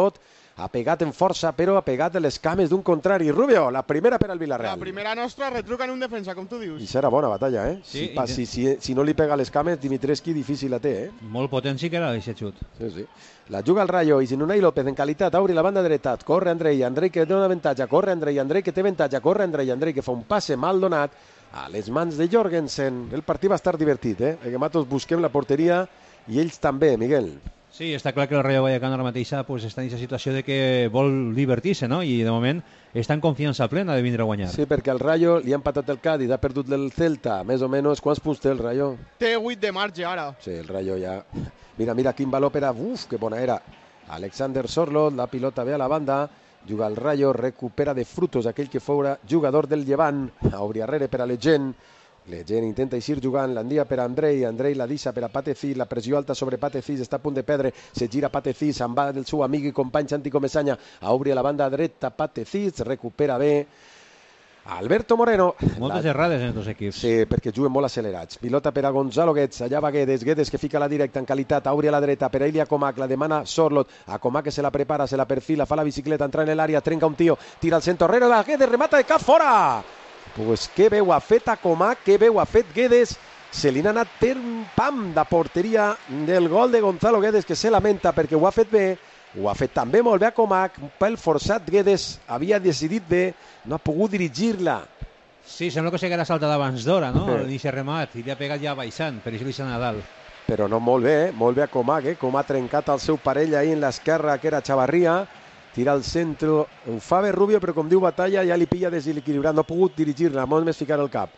ha pegat en força, però ha pegat les cames d'un contrari. Rubio, la primera per al Villarreal. La primera nostra retruca en un defensa, com tu dius. I serà bona batalla, eh? Sí, si, pa, si, si, si no li pega les cames, Dimitrescu difícil la té, eh? Molt potent sí que era aquest xut. Sí, sí. La juga el Rayo i sin Unai López en qualitat, obri la banda dreta, corre Andrei, Andrei que té un avantatge, corre Andrei, Andrei que té avantatge, corre Andrei, Andrei que fa un passe mal donat a les mans de Jorgensen. El partit va estar divertit, eh? Perquè nosaltres busquem la porteria i ells també, Miguel. Sí, està clar que el Rayo Vallecano ara mateixa pues, està en aquesta situació de que vol divertir-se, no? I de moment està en confiança plena de vindre a guanyar. Sí, perquè al Rayo li ha empatat el Cádiz, ha perdut el Celta, més o menys. Quants punts té el Rayo? Té vuit de marge ara. Sí, el Rayo ja... Mira, mira, quin valor per a... Uf, que bona era. Alexander Sorloth, la pilota ve a la banda, juga al Rayo, recupera de Frutos, aquell que fora jugador del Llevant, obri arrere per a Legend. Legend intenta eixir jugant, l'endia per a Andrei, Andrei la deixa per a Patefis, la pressió alta sobre Patefis, està a punt de perdre, se gira Patefis, se'n va del seu amic i company Santi Comesaña, a obrir a la banda dreta Patefis, recupera bé Alberto Moreno. Moltes la... errades en els dos equips. Sí, perquè juguen molt accelerats. Pilota per a Gonzalo Guedes, allà va Guedes, Guedes que fica la directa en qualitat, a obrir a la dreta, per a Ilya Comac, la demana Sorloth, a Comac que se la prepara, se la perfila, fa la bicicleta, entra en l'àrea, trenca un tio, tira al centre, rere la Guedes, remata de cap, fora! Pues què veu ha fet a Comac, què veu ha fet Guedes, se li n'ha anat per un pam de porteria del gol de Gonzalo Guedes, que se lamenta perquè ho ha fet bé, ho ha fet també molt bé a Comac, un pèl forçat Guedes, havia decidit bé, no ha pogut dirigir-la. Sí, sembla que s'haguera saltat abans d'hora, no? Sí. L'inici remat, i li ha pegat ja baixant, per això li s'ha anat a dalt. Però no molt bé, eh? Molt bé a Comac, eh? Com ha trencat el seu parell ahir en l'esquerra, que era Chavarria, tira al centre, ho fa bé Rubio, però com diu Batalla, ja li pilla desequilibrat, no ha pogut dirigir-la, molt més ficar el cap.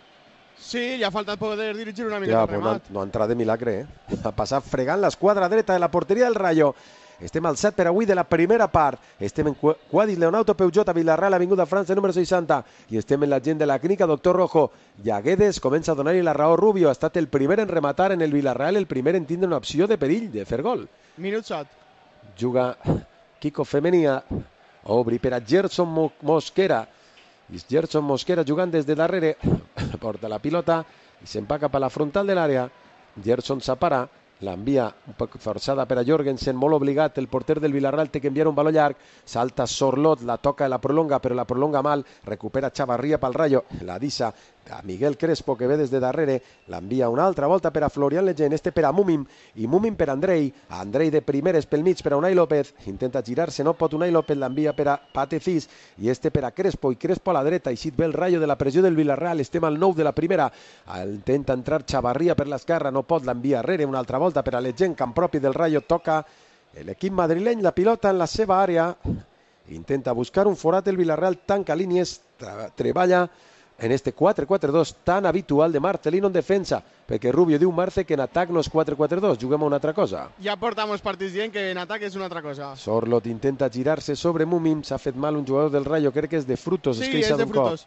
Sí, li ha faltat poder dirigir una mica Ja, el remat. no, no ha entrat de milagre, eh? Ha passat fregant l'esquadra dreta de la porteria del Rayo. Estem al set per avui de la primera part. Estem en Quadis Leonauto Peugeot a Vilarreal, Avinguda França, número seixanta. I estem en la gent de la clínica Doctor Rojo. I a Guedes comença a donar-li la raó Rubio. Ha estat el primer en rematar en el Vilarreal, el primer en tindre una opció de perill, de fer gol. Minut set. Juga Kiko Femenia, obri per a Gerson Mosquera, i Gerson Mosquera jugant des de darrere, porta la pilota i se'n va cap a la frontal de l'àrea. Gerson s'apara, l'envia un poc forçada per a Jorgensen, molt obligat, el porter del Villarreal té que enviar un baló llarg, salta Sorloth, la toca i la prolonga, però la prolonga mal, recupera Chavarria pel Rayo, la deixa a Miguel Crespo, que ve des de darrere, l'envia una altra volta per a Florian Legend, este per a Mumin, i Mumin per a Andrei, Andrei de primeres pel mig per a Unai López, intenta girar-se, no pot Unai López, l'envia per a Patefis, i este per a Crespo, i Crespo a la dreta, i ve el Rayo de la pressió del Villarreal, estem al nou de la primera, intenta entrar Chavarria per l'esquerra, no pot, l'envia arrere, una altra volta per a Legend, camp propi del Rayo, toca l'equip madrileny, la pilota en la seva àrea, intenta buscar un forat el Villarreal, tanca línies, treballa en este quatre quatre dos tan habitual de Marcelino en defensa, perquè Rubio diu Marce que en atac no és quatre quatre dos, juguem a una altra cosa. Ja portamos partits dient que en atac és una altra cosa. Sorloth intenta girar-se sobre Mumim, s'ha fet mal un jugador del Rayo, crec que és de Frutos, sí, es queixa d'un cop.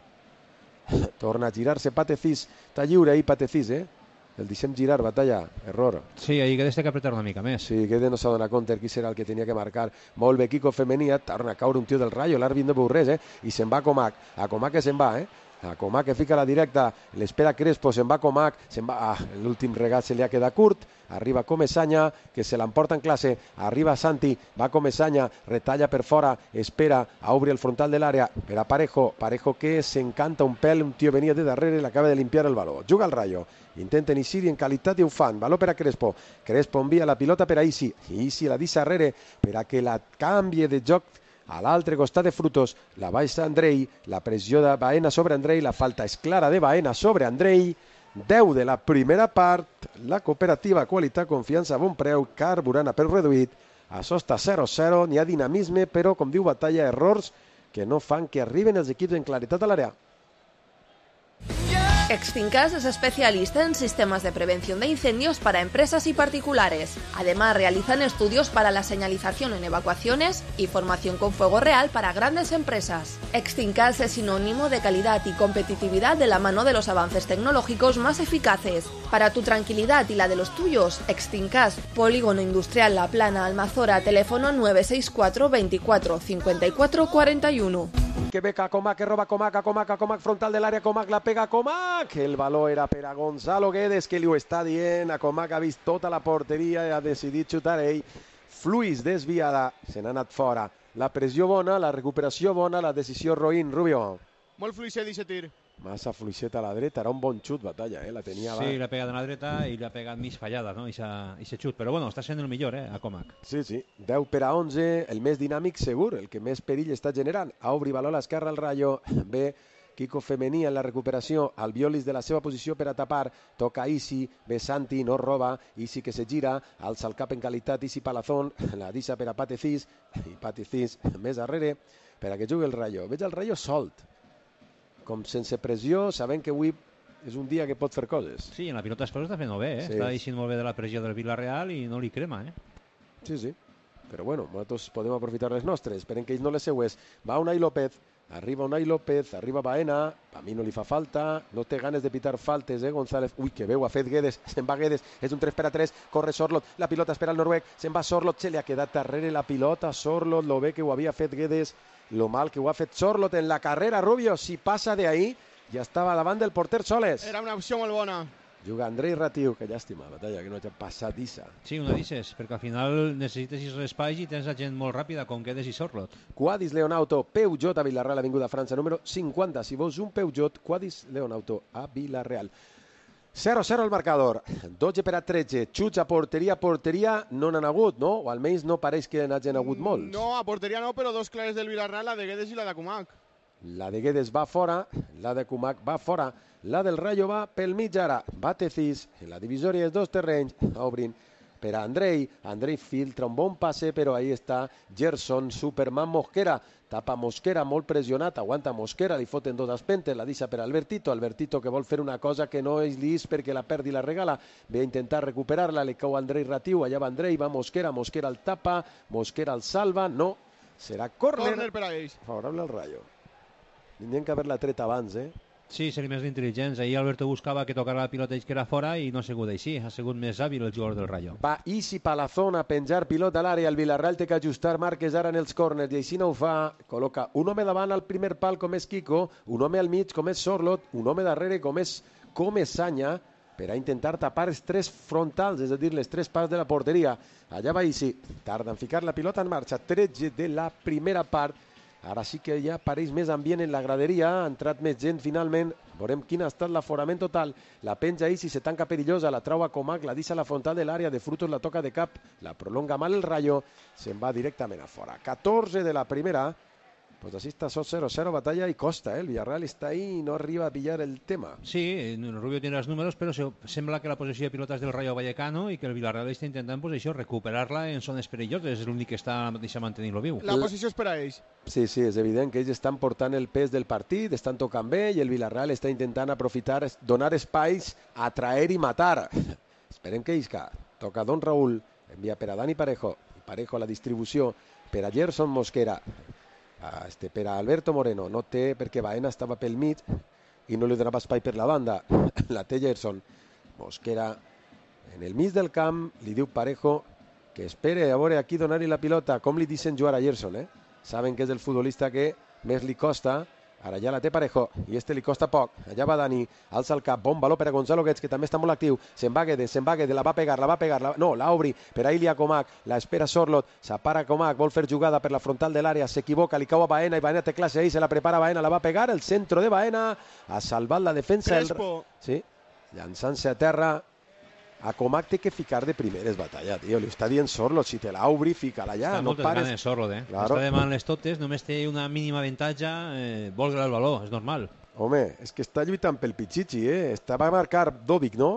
Torna a girar-se Patefis, està lliure ahí Patefis, eh? El deixem girar, Batalla, error. Sí, ahir Guedes té que apretar una mica més. Sí, Guedes no s'ha donat compte qui serà el que tenia que marcar. Molt bé, Kiko Femenia, torna a caure un tio del Rayo, l'àrbit no veu res, eh? I se'n va a Comac, a Comac que se'n va, eh? A Comac que fica la directa, l'espera Crespo, se'n va Comac, se'n va... Ah, l'últim regat se li ha quedat curt, arriba Comesaña, que se l'emporta en classe, arriba Santi, va Comesaña, retalla per fora, espera a obrir el frontal de l'àrea, per a Parejo, Parejo que s'encanta un pèl, un tio venia de darrere i l'acaba de limpiar el baló. Juga al Rayo, intenten eixir i en qualitat i ho fan, baló per a Crespo, Crespo envia la pilota per a Isi, Isi la deixa arrere per a que la canvie de joc a l'altre costat de Frutos, la baixa Andrei, la pressió de Baena sobre Andrei, la falta és clara de Baena sobre Andrei, deu de la primera part, la cooperativa Qualitat Confiança Bon Preu, carburant a preu reduït, això està zero zero, n'hi ha dinamisme, però com diu Batalla, errors que no fan que arriben els equips en claritat a l'àrea. Extincas es especialista en sistemas de prevención de incendios para empresas y particulares. Además, realizan estudios para la señalización en evacuaciones y formación con fuego real para grandes empresas. Extincas es sinónimo de calidad y competitividad de la mano de los avances tecnológicos más eficaces. Para tu tranquilidad y la de los tuyos, Extincas, Polígono Industrial La Plana, Almazora, teléfono nueve seis cuatro veinticuatro cincuenta y cuatro cuarenta y uno. Que beca Comac, que roba Comac, a Comac, a Comac, frontal de l'àrea, Comac la pega a Comac, el baló era per a Gonzalo Guedes, que li ho està dient, a Comac ha vist tota la porteria i ha decidit xutar ell, Fluix desviada, se n'ha anat fora. La pressió bona, la recuperació bona, la decisió roïn, Rubio. Molt fluixet i tir. Massa fluixet a la dreta, era un bon xut, Batalla, eh? La tenia... Sí, l'ha pegat a la dreta i l'ha pegat mig fallada, no? I se xut, però bueno, està sent el millor, eh, a Comac. Sí, sí, deu per a onze, el més dinàmic segur, el que més perill està generant. A obrir valor a l'esquerra al Rayo, bé, Kiko Femení en la recuperació, Albiolis de la seva posició per a tapar, toca Isi, ve Santi, no roba, Isi que se gira, alça el cap en qualitat, Isi Palazón, la deixa per a Patecís, i Patecís més darrere, per a que jugui el Rayo. Veig el Rayo solt, com sense pressió, sabent que avui és un dia que pot fer coses. Sí, en la pilota espero està fent-ho bé, eh? Sí. Està deixant molt bé de la pressió del Villarreal i no li crema, eh? Sí, sí, però bueno, nosaltres podem aprofitar les nostres, esperem que ells no les seues. Va Unai López, arriba Unai López, arriba Baena, a mi no li fa falta, no té ganes de pitar faltes, eh, González. Ui, que veu, ha fet Guedes, se'n va Guedes, és un tres per a tres, corre Sorlot, la pilota espera el noruec, se'n va Sorlot, se li ha quedat darrere la pilota, Sorlot, lo bé que ho havia fet Guedes, lo mal que ho ha fet Sorlot en la carrera, Rubio, si passa de ahí, ja estava davant del porter Soles. Era una opció molt bona. Juga Andrei Ratiu, que llàstima, Batalla, que no hagi passat d'issa. Sí, una dices, perquè al final necessites els espais i tens la gent molt ràpida, com Guedes i Sorlot. Quadis Leonauto, Peugeot a Villarreal, Avinguda França, número cinquanta. Si vols un Peugeot, Quadis Leonauto a Villarreal. zero a zero el marcador, dotze per a tretze, xuts a porteria, porteria no n'han hagut, no? O almenys no pareix que n'hagin hagut molts. No, a porteria no, però dos clares del Villarreal, la de Guedes i la de Comac. La de Guedes va fora, la de Comac va fora, la del Rayo va pel mig ara. Batecís, en la divisòria és dos terrenys, obrint per a Andrei. Andrei filtra un bon passe, però ahí està Gerson, Superman Mosquera. Tapa Mosquera, molt pressionat, aguanta Mosquera, li foten dos espentes, la deixa per Albertito. Albertito que vol fer una cosa que no és lis perquè la perdi i la regala. Ve a intentar recuperar-la, li cau Andrei Ratiu, allà va Andrei, va Mosquera, Mosquera el tapa, Mosquera el salva, no, serà córner. Córner per a ells. Favorable al Rayo. Tindrien que haver-la tret abans, eh? Sí, seria més intel·ligents. Ahir Alberto buscava que tocara la pilota ells que era fora i no ha sigut així. Ha sigut més hàbil el jugador del Rayo. Va Isi Palazón a penjar pilota a l'àrea. El Villarreal té que ajustar marques ara en els córners i així no ho fa. Col·loca un home davant al primer pal com és Kiko, un home al mig com és Sorlot, un home darrere com és Comesaña per a intentar tapar els tres frontals, és a dir, les tres parts de la porteria. Allà va Isi. Tarda en ficar la pilota en marxa. tretze de la primera part. Ara sí que ja apareix més ambient en la graderia, ha entrat més gent finalment, veurem quin ha estat l'aforament total, la penja Isi, se tanca perillosa, la trau a Comac, la deixa a la frontal de l'àrea, de Frutos la toca de cap, la prolonga mal el Rayo, se'n va directament a fora. catorze de la primera, pues així està zero a zero Batalla i costa, eh? El Villarreal està ahí i no arriba a pillar el tema. Sí, Rubio tiene els números, però sembla que la possessió de pilotes del Rayo Vallecano i que el Villarreal està intentant pues, això, recuperar-la en zones perilloses, és l'únic que està deixant mantenir-lo viu. La posició és per a ells. Sí, sí, és evident que ells estan portant el pes del partit, estan tocant bé i el Villarreal està intentant aprofitar, donar espais, atraer i matar. Esperem que isca. Toca Don Raúl, envia per a Dani Parejo, Parejo a la distribució per a Gerson Mosquera. Este, per a Alberto Moreno, no té perquè Baena estava pel mig i no li donava espai per la banda. La té Gerson. Mosquera en el mig del camp, li diu Parejo que espere a veure aquí donar-li la pilota, com li dicen jugar a Gerson, eh? Saben que és el futbolista que més li costa. Ara ja la té Parejo, i este li costa poc. Allà va Dani, alça el cap, bon valor per a Gonzalo Guedes, que també està molt actiu. Se'n va Guedes, se'n va Guedes, la va pegar, la va pegar, la... no, la obri, per a Ilia Comac, la espera Sorlot, s'apara Comac, vol fer jugada per la frontal de l'àrea, s'equivoca, li cau a Baena, i Baena té classe ahí, se la prepara Baena, la va pegar, el centro de Baena, ha salvat la defensa. Crespo. El... Sí, llançant-se a terra. A Comac té que ficar de primeres Batalla, tio. Li està dient Sorlot, si te la obri, fica-la allà. Està no moltes pares. ganes Sorlot, eh? Claro. Està demanant les totes, només té una mínima avantatge, eh, vol el valor, és normal. Home, és que està lluitant pel Pichichi, eh? Està, va marcar Dovic, no?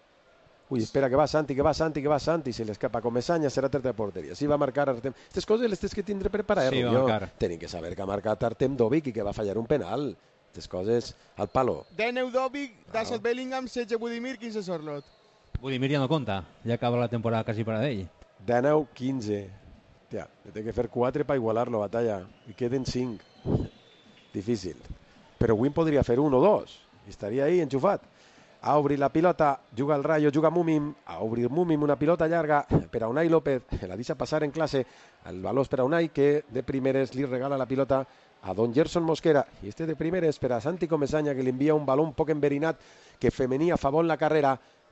Ui, espera, que va Santi, que va Santi, que va Santi, se l'escapa Comesaña, serà tercera porteria. Sí, va marcar Artem. Aquestes coses les tens que tindre preparar, sí, jo. Marcar. Tenim que saber que ha marcat Artem Dovic i que va fallar un penal. Aquestes coses al palo. Deneu Dovic, Dasset Bellingham, setze Budimir, quinze Sorlot. Budimir ja no compta, ja acaba la temporada quasi per a ell. Deneu, quinze. Tia, té que fer quatre per igualar-lo, Batalla. I queden cinc. Difícil. Però avui podria fer un o dos. I estaria ahí enxufat. A obrir la pilota, juga el Rayo, juga Mumim. A obrir Mumim, una pilota llarga per a Unai López. La deixa passar en classe. El valor per a Unai, que de primeres li regala la pilota a Don Gerson Mosquera. I este de primeres per a Santi Comesaña, que li envia un baló un poc enverinat que Femení a favor en la carrera.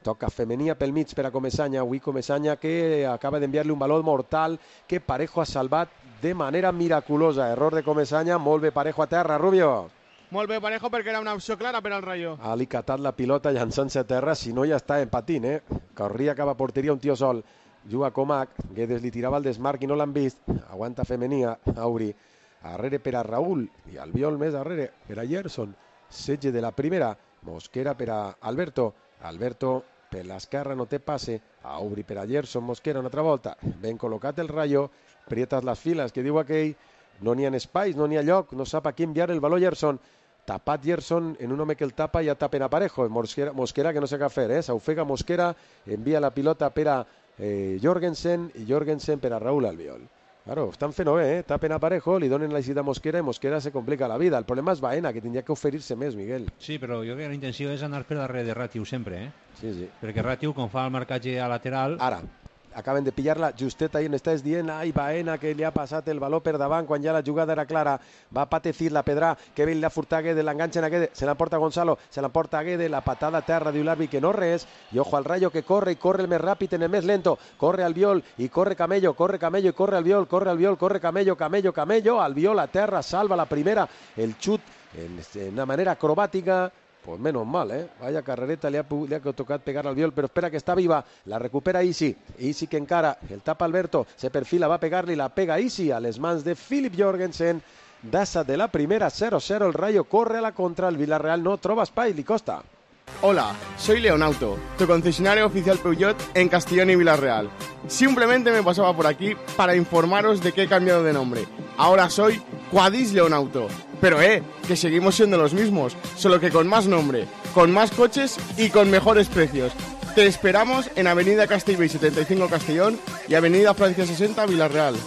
Toca Femenia pel mig per a Comesaña, avui Comesaña que acaba d'enviar-li un valor mortal que Parejo ha salvat de manera miraculosa. Error de Comesaña, molt bé Parejo a terra, Rubio. Molt bé Parejo perquè era una opció clara per al Rayo. Ha alicatat la pilota llançant-se a terra, si no ja està empatint, eh? Corria cap a porteria un tio sol. Juga Comac, Guedes li tirava el desmarc i no l'han vist. Aguanta Femenia, Auri. Arrere per a Raúl i Albiol més arrere per a Gerson. Setge de la primera, Mosquera per a Alberto. Alberto per l'esquerra no té passe. Auri per a Gerson, Mosquera una altra volta. Ben col·locat el Rayo, prietas les files, que diu aquell. No n'hi ha espais, no n'hi ha lloc, no sap a qui enviar el valor Gerson. Tapat Gerson en un home que el tapa i ja tapen a Parejo. Mosquera, Mosquera que no sé què fer, eh? S'ofega Mosquera, envia la pilota per a eh, Jorgensen i Jorgensen per a Raúl Albiol. Claro, estan fent-ho bé, eh? Tapen a Parejo, li donen la eixida a Mosquera i Mosquera se complica la vida. El problema és Baena, que tindria que oferir-se més, Miguel. Sí, però jo crec que la intenció és anar per darrere de Ratiu sempre, eh? Sí, sí. Perquè Ratiu, quan fa el marcatge a lateral... Ara, acaben de pillar-la justet ahí on estàs dient, ai, Baena, que li ha passat el valor per davant quan ja la jugada era clara, va a patecir la pedra, que ben la furta Guede, l'enganxen a Guede, se l'emporta Gonzalo, se l'emporta Guede, la patada a terra, diu l'àrbitre que no res, i ojo al Rayo que corre i corre el més ràpid en el més lento, corre Albiol i corre Camello, corre Camello i corre Albiol, corre Albiol, corre Camello, Camello, Camello, Albiol a terra, salva la primera, el xut en, en una manera acrobàtica. Pues menos mal, ¿eh? Vaya carrereta le ha, le ha tocado pegar al Albiol, pero espera que está viva, la recupera Isi, Isi que encara, el tapa Alberto, se perfila, va a pegarle y la pega Isi a les mans de Philip Jorgensen, dasa de la primera, cero cero, el Rayo corre a la contra, el Villarreal no troba espai, li costa. Hola, soy Leonauto, tu concesionario oficial Peugeot en Castellón y Villarreal. Simplemente me pasaba por aquí para informaros de que he cambiado de nombre. Ahora soy Quadis Leonauto. Pero eh, que seguimos siendo los mismos, solo que con más nombre, con más coches y con mejores precios. Te esperamos en Avenida Castellbell setenta y cinco Castellón y Avenida Francia sesenta Villarreal.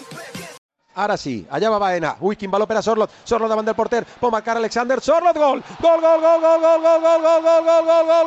Ara sí, allà va Baena. Ui, quin valor per a Sorlot. Sorlot davant del porter. Pot marcar Alexander. Sorlot, gol! Gol, gol, gol, gol, gol, gol, gol, gol, gol, gol, gol, gol,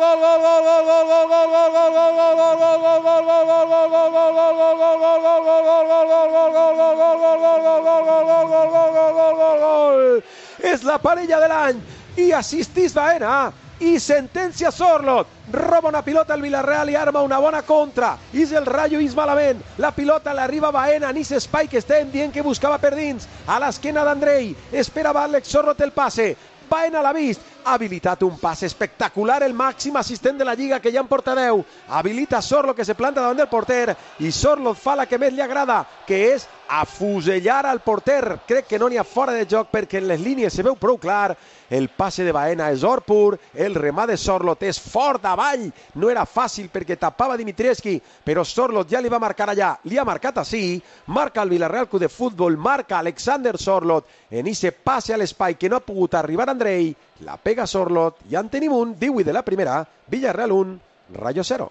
gol, gol, és la parella de l'any i assistís Baena i sentència Sorlot, roba una pilota al Villarreal i arma una bona contra, és el Rayo és malament, la pilota l'arriba Baena en ese espai que estem dient que buscava per dins, a l'esquena d'Andrei, esperava Alex Sorlot el passe, Baena l'ha vist, ha habilitat un pas espectacular el màxim assistent de la Lliga que ja en porta deu, habilita Sorlot que se planta davant del porter i Sorlot fa la que més li agrada, que és afusellar al porter. Crec que no n'hi ha fora de joc perquè en les línies se veu prou clar. El passe de Baena és or pur, el remat de Sorlot és fort avall, no era fàcil perquè tapava Dimitrievski, però Sorlot ja li va marcar allà, li ha marcat així, marca el Villarreal Club de Futbol, marca Alexander Sorlot en ese passe a l'espai que no ha pogut arribar Andrei, la pega Sorlot i en tenim un, divuit de la primera, Villarreal un, Rayo zero.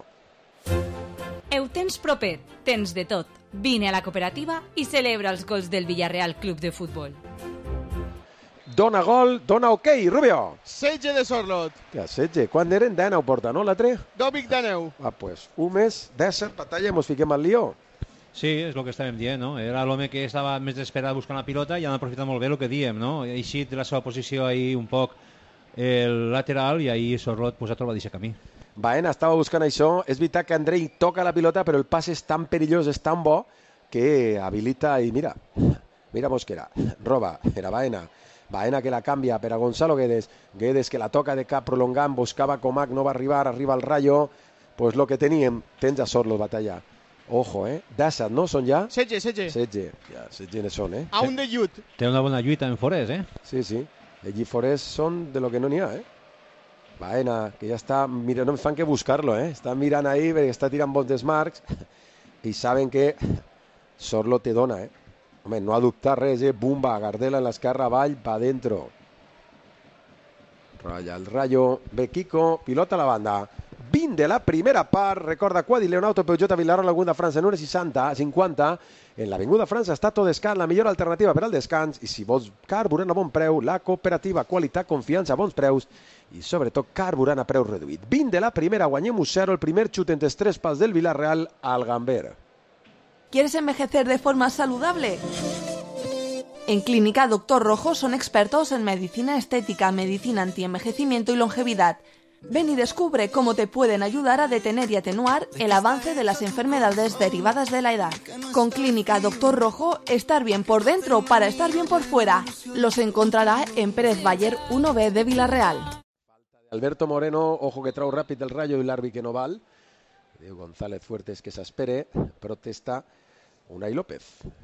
Ho tens propet, tens de tot. Vine a la cooperativa i celebra els gols del Villarreal Club de Futbol. Dona gol, dona ok, Rubio. Setge de Sorlot. Ja, setge. Quan eren? Deu porta, no, l'altre? Dovic de neu. Ah, pues, un mes, dèsset, batalla, mos fiquem al lío. Sí, és el que estàvem dient, no? Era l'home que estava més desesperat buscant la pilota i han aprofitat molt bé el que diem, no? Ha eixit de la seva posició ahir un poc el lateral i ahir Sorlot pues, ha trobat aquest camí. Baena estava buscant això. És veritat que Andrei toca la pilota, però el pas és tan perillós, és tan bo, que habilita i mira, mira Mosquera, roba, era Baena. Baena que la canvia per a Gonzalo Guedes. Guedes que la toca de cap prolongant, buscava Comac, no va arribar, arriba al Rayo. Pues lo que teníem, tens a Sorlot batalla. Ojo, eh? Dèsset, no? Són ja? Setge, setge. Setge, ja, setge ne són, eh? A un de llut. Té una bona lluita en Forés, eh? Sí, sí. Allí Forés són de lo que no n'hi ha, eh? Baena, que ja està, mira, no em fan que buscar-lo, eh? Està mirant ahí perquè està tirant bons desmarcs i saben que Sorlot te dona, eh? Home, no ha dubtat res, eh? Bumba, Gardela en l'esquerra, avall, va dentro. Raya el Rayo, ve Kiko, pilota a la banda. vint de la primera part, recorda Quadi Leonauto Peugeot a Villarreal, Avinguda França, número seixanta, cinquanta. En l'Avinguda França està tot descans, la millor alternativa per al descans. I si vols carburant a bon preu, la cooperativa, qualitat, confiança, bons preus i sobretot carburant a preu reduït. vint de la primera, guanyem un zero, el primer xut entre els tres pals del Villarreal al Gamber. ¿Quieres envejecer de forma saludable? En Clínica Doctor Rojo son expertos en medicina estética, medicina antienvejecimiento y longevidad. Ven y descubre cómo te pueden ayudar a detener y atenuar el avance de las enfermedades derivadas de la edad. Con Clínica Doctor Rojo, estar bien por dentro para estar bien por fuera. Los encontrará en Pérez Bayer uno B de Villarreal. Alberto Moreno, ojo que trau ràpid el Rayo i l'àrbitre que no val. Diu González Fuertes que s'espere. Protesta Unai López.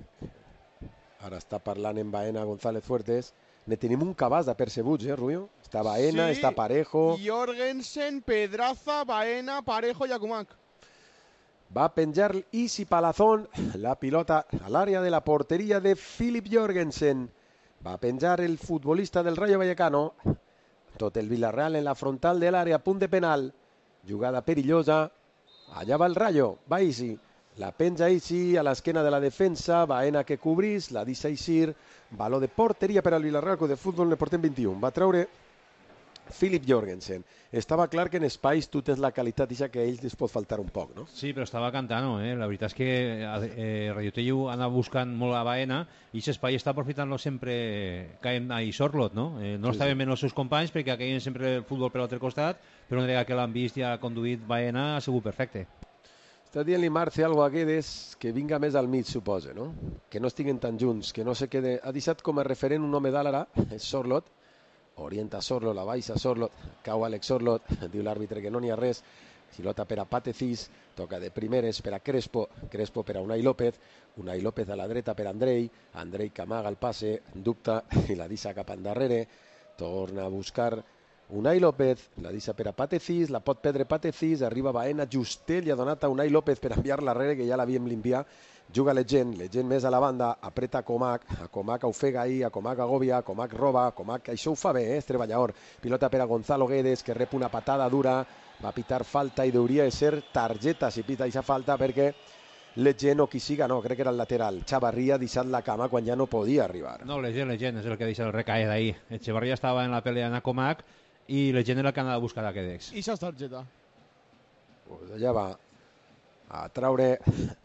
Ara està parlant en Baena González Fuertes. Ne tenim un cabàs de percebuts, eh, Rubio? Està Baena, sí, està Parejo. Jorgensen, Pedraza, Baena, Parejo i Akumak. Va a penjar Isi Palazón la pilota a l'àrea de la porteria de Philip Jorgensen. Va a penjar el futbolista del Rayo Vallecano. Tot el Villarreal en la frontal de l'àrea, punt de penal. Jugada perillosa. Allà va el Rayo, va Isi. La penja Isi a l'esquena de la defensa. Baena que cobrís, la deixa Isir. Baló de porteria per al Villarreal Club de Futbol, ne portem vint-i-un. Va treure Philip Jorgensen. Estava clar que en espais tu tens la qualitat ixa que a ells les pot faltar un poc, no? Sí, però estava cantant, eh? La veritat és que eh, Radio Tello anava buscant molt a Baena i aquest espai està aprofitant-lo sempre caent a Sorlot, no? Eh, no sí, està ben sí. Ben els seus companys perquè caien sempre el futbol per l'altre costat, però una vegada que l'han vist i ha conduït Baena ha sigut perfecte. Està dient-li Marce algo a Guedes que vinga més al mig, suposa, no? Que no estiguen tan junts, que no se quede... Ha deixat com a referent un home d'Àlara, és Sorlot. Orienta Sorlot, la baixa Sorlot, cau Alex Sorlot, diu l'àrbitre que no n'hi ha res, pilota per a Patecís, toca de primeres per a Crespo, Crespo per a Unai López, Unai López a la dreta per a Andrei, Andrei que amaga el passe, dubta i la deixa cap endarrere, torna a buscar Unai López, la deixa per a Patecís, la pot perdre Patecís, arriba Baena, justet li ha donat a Unai López per enviar-la darrere, que ja l'havíem limpiat. Juga Legend, Legend més a la banda, apreta a Comac, a Comac ofega ahí, a Comac agobia, a Comac roba, a Comac, això ho fa bé, eh, és treballador. Pilota per a Gonzalo Guedes, que rep una patada dura, va a pitar falta i hauria de ser targeta si pita aquesta falta perquè Legend o qui siga, no, crec que era el lateral. Chavarria ha deixat la cama quan ja no podia arribar. No, Legend, Legend és el que deixa el recae d'ahí. Echevarría estava en la pelea en a Comac i Legend era el que anava a buscar a Guedes. I això és targeta. Pues allà va a traure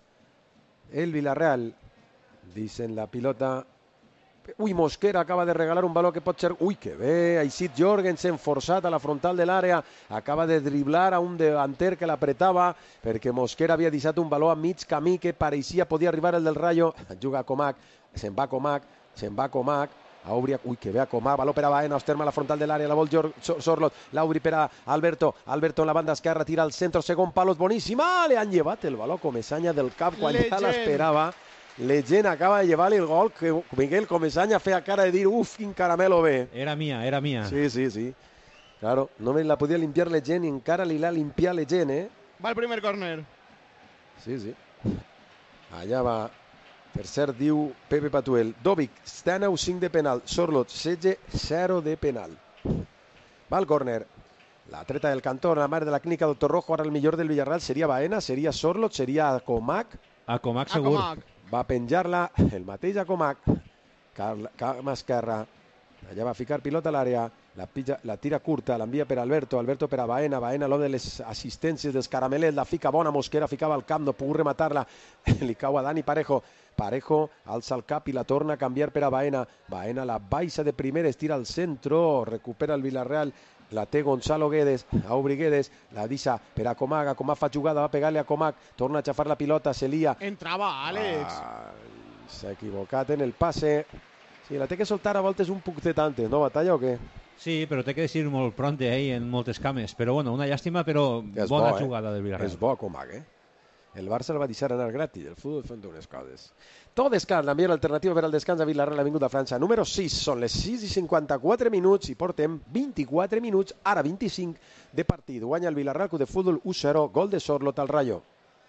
el Villarreal, dicen la pilota. Uy, Mosquera acaba de regalar un baló que pot ser... Uy, que bé, Aisit Jorgensen forçat a la frontal de l'àrea, acaba de driblar a un delanter que l'apretava perquè Mosquera havia deixat un baló a mig camí que pareixia podia arribar el del Rayo. Juga a Comac, se'n va Comac, se'n va Comac, a obrir, uy, que ve a Comac, baló per a Baena, Osterma a la frontal de l'àrea, la vol Sorlot, l'obri per a Alberto, Alberto en la banda esquerra, tira al centre, segon palo, és boníssima, le han llevat el baló Comesaña del cap quan Legend. Ja l'esperava. Legend acaba de llevar-li el gol que Miguel Comesaña feia cara de dir, uf, quin caramelo ve. Era mía, era mía. Sí, sí, sí. Claro, no me la podia limpiar Legend i encara li l'ha limpiat Legend, eh? Va el primer córner. Sí, sí. Allà va. Per cert, diu Pepe Patuel, Dovic, Stanau, cinc de penal, Sorlot, setze, zero de penal. Va el córner. La treta del cantó, la mare de la clínica Doctor Rojo, ara el millor del Villarreal seria Baena, seria Sorlot, seria Comac. A Comac segur. Va penjar-la el mateix a Comac. Cama esquerra. Allà va ficar pilota a l'àrea. La, la tira curta, l'envia per Alberto, Alberto per a Baena, Baena l'home de les assistències dels caramelets, la fica bona, Mosquera ficava al camp, no puc rematar-la, li cau a Dani Parejo, Parejo alça el cap i la torna a canviar per a Baena, Baena la baixa de primera, estira al centro, recupera el Villarreal, la té Gonzalo Guedes, a obri Guedes, la deixa per a Comac, a Comac fa jugada, va pegar-li a Comac, torna a xafar la pilota, se lia. Entrava, Àlex. Ah, s'ha equivocat en el passe. Sí, la té que soltar a voltes un poquet antes, no, Batalla, o què? Sí, però té que decidir molt pront ahí en moltes cames. Però bueno, una llàstima, però és bona bo, jugada eh? del Villarreal. És bo Comac, eh? El Barça el va deixar anar gratis, el futbol fent unes coses. Tot descans, la millor alternativa per al descans a Villarreal, Avinguda França, número sis. Són les sis i cinquanta-quatre minuts i portem vint-i-quatre minuts, ara vint-i-cinc de partit. Guanya el Villarreal Club de Futbol u zero, gol de Sorlot al Rayo.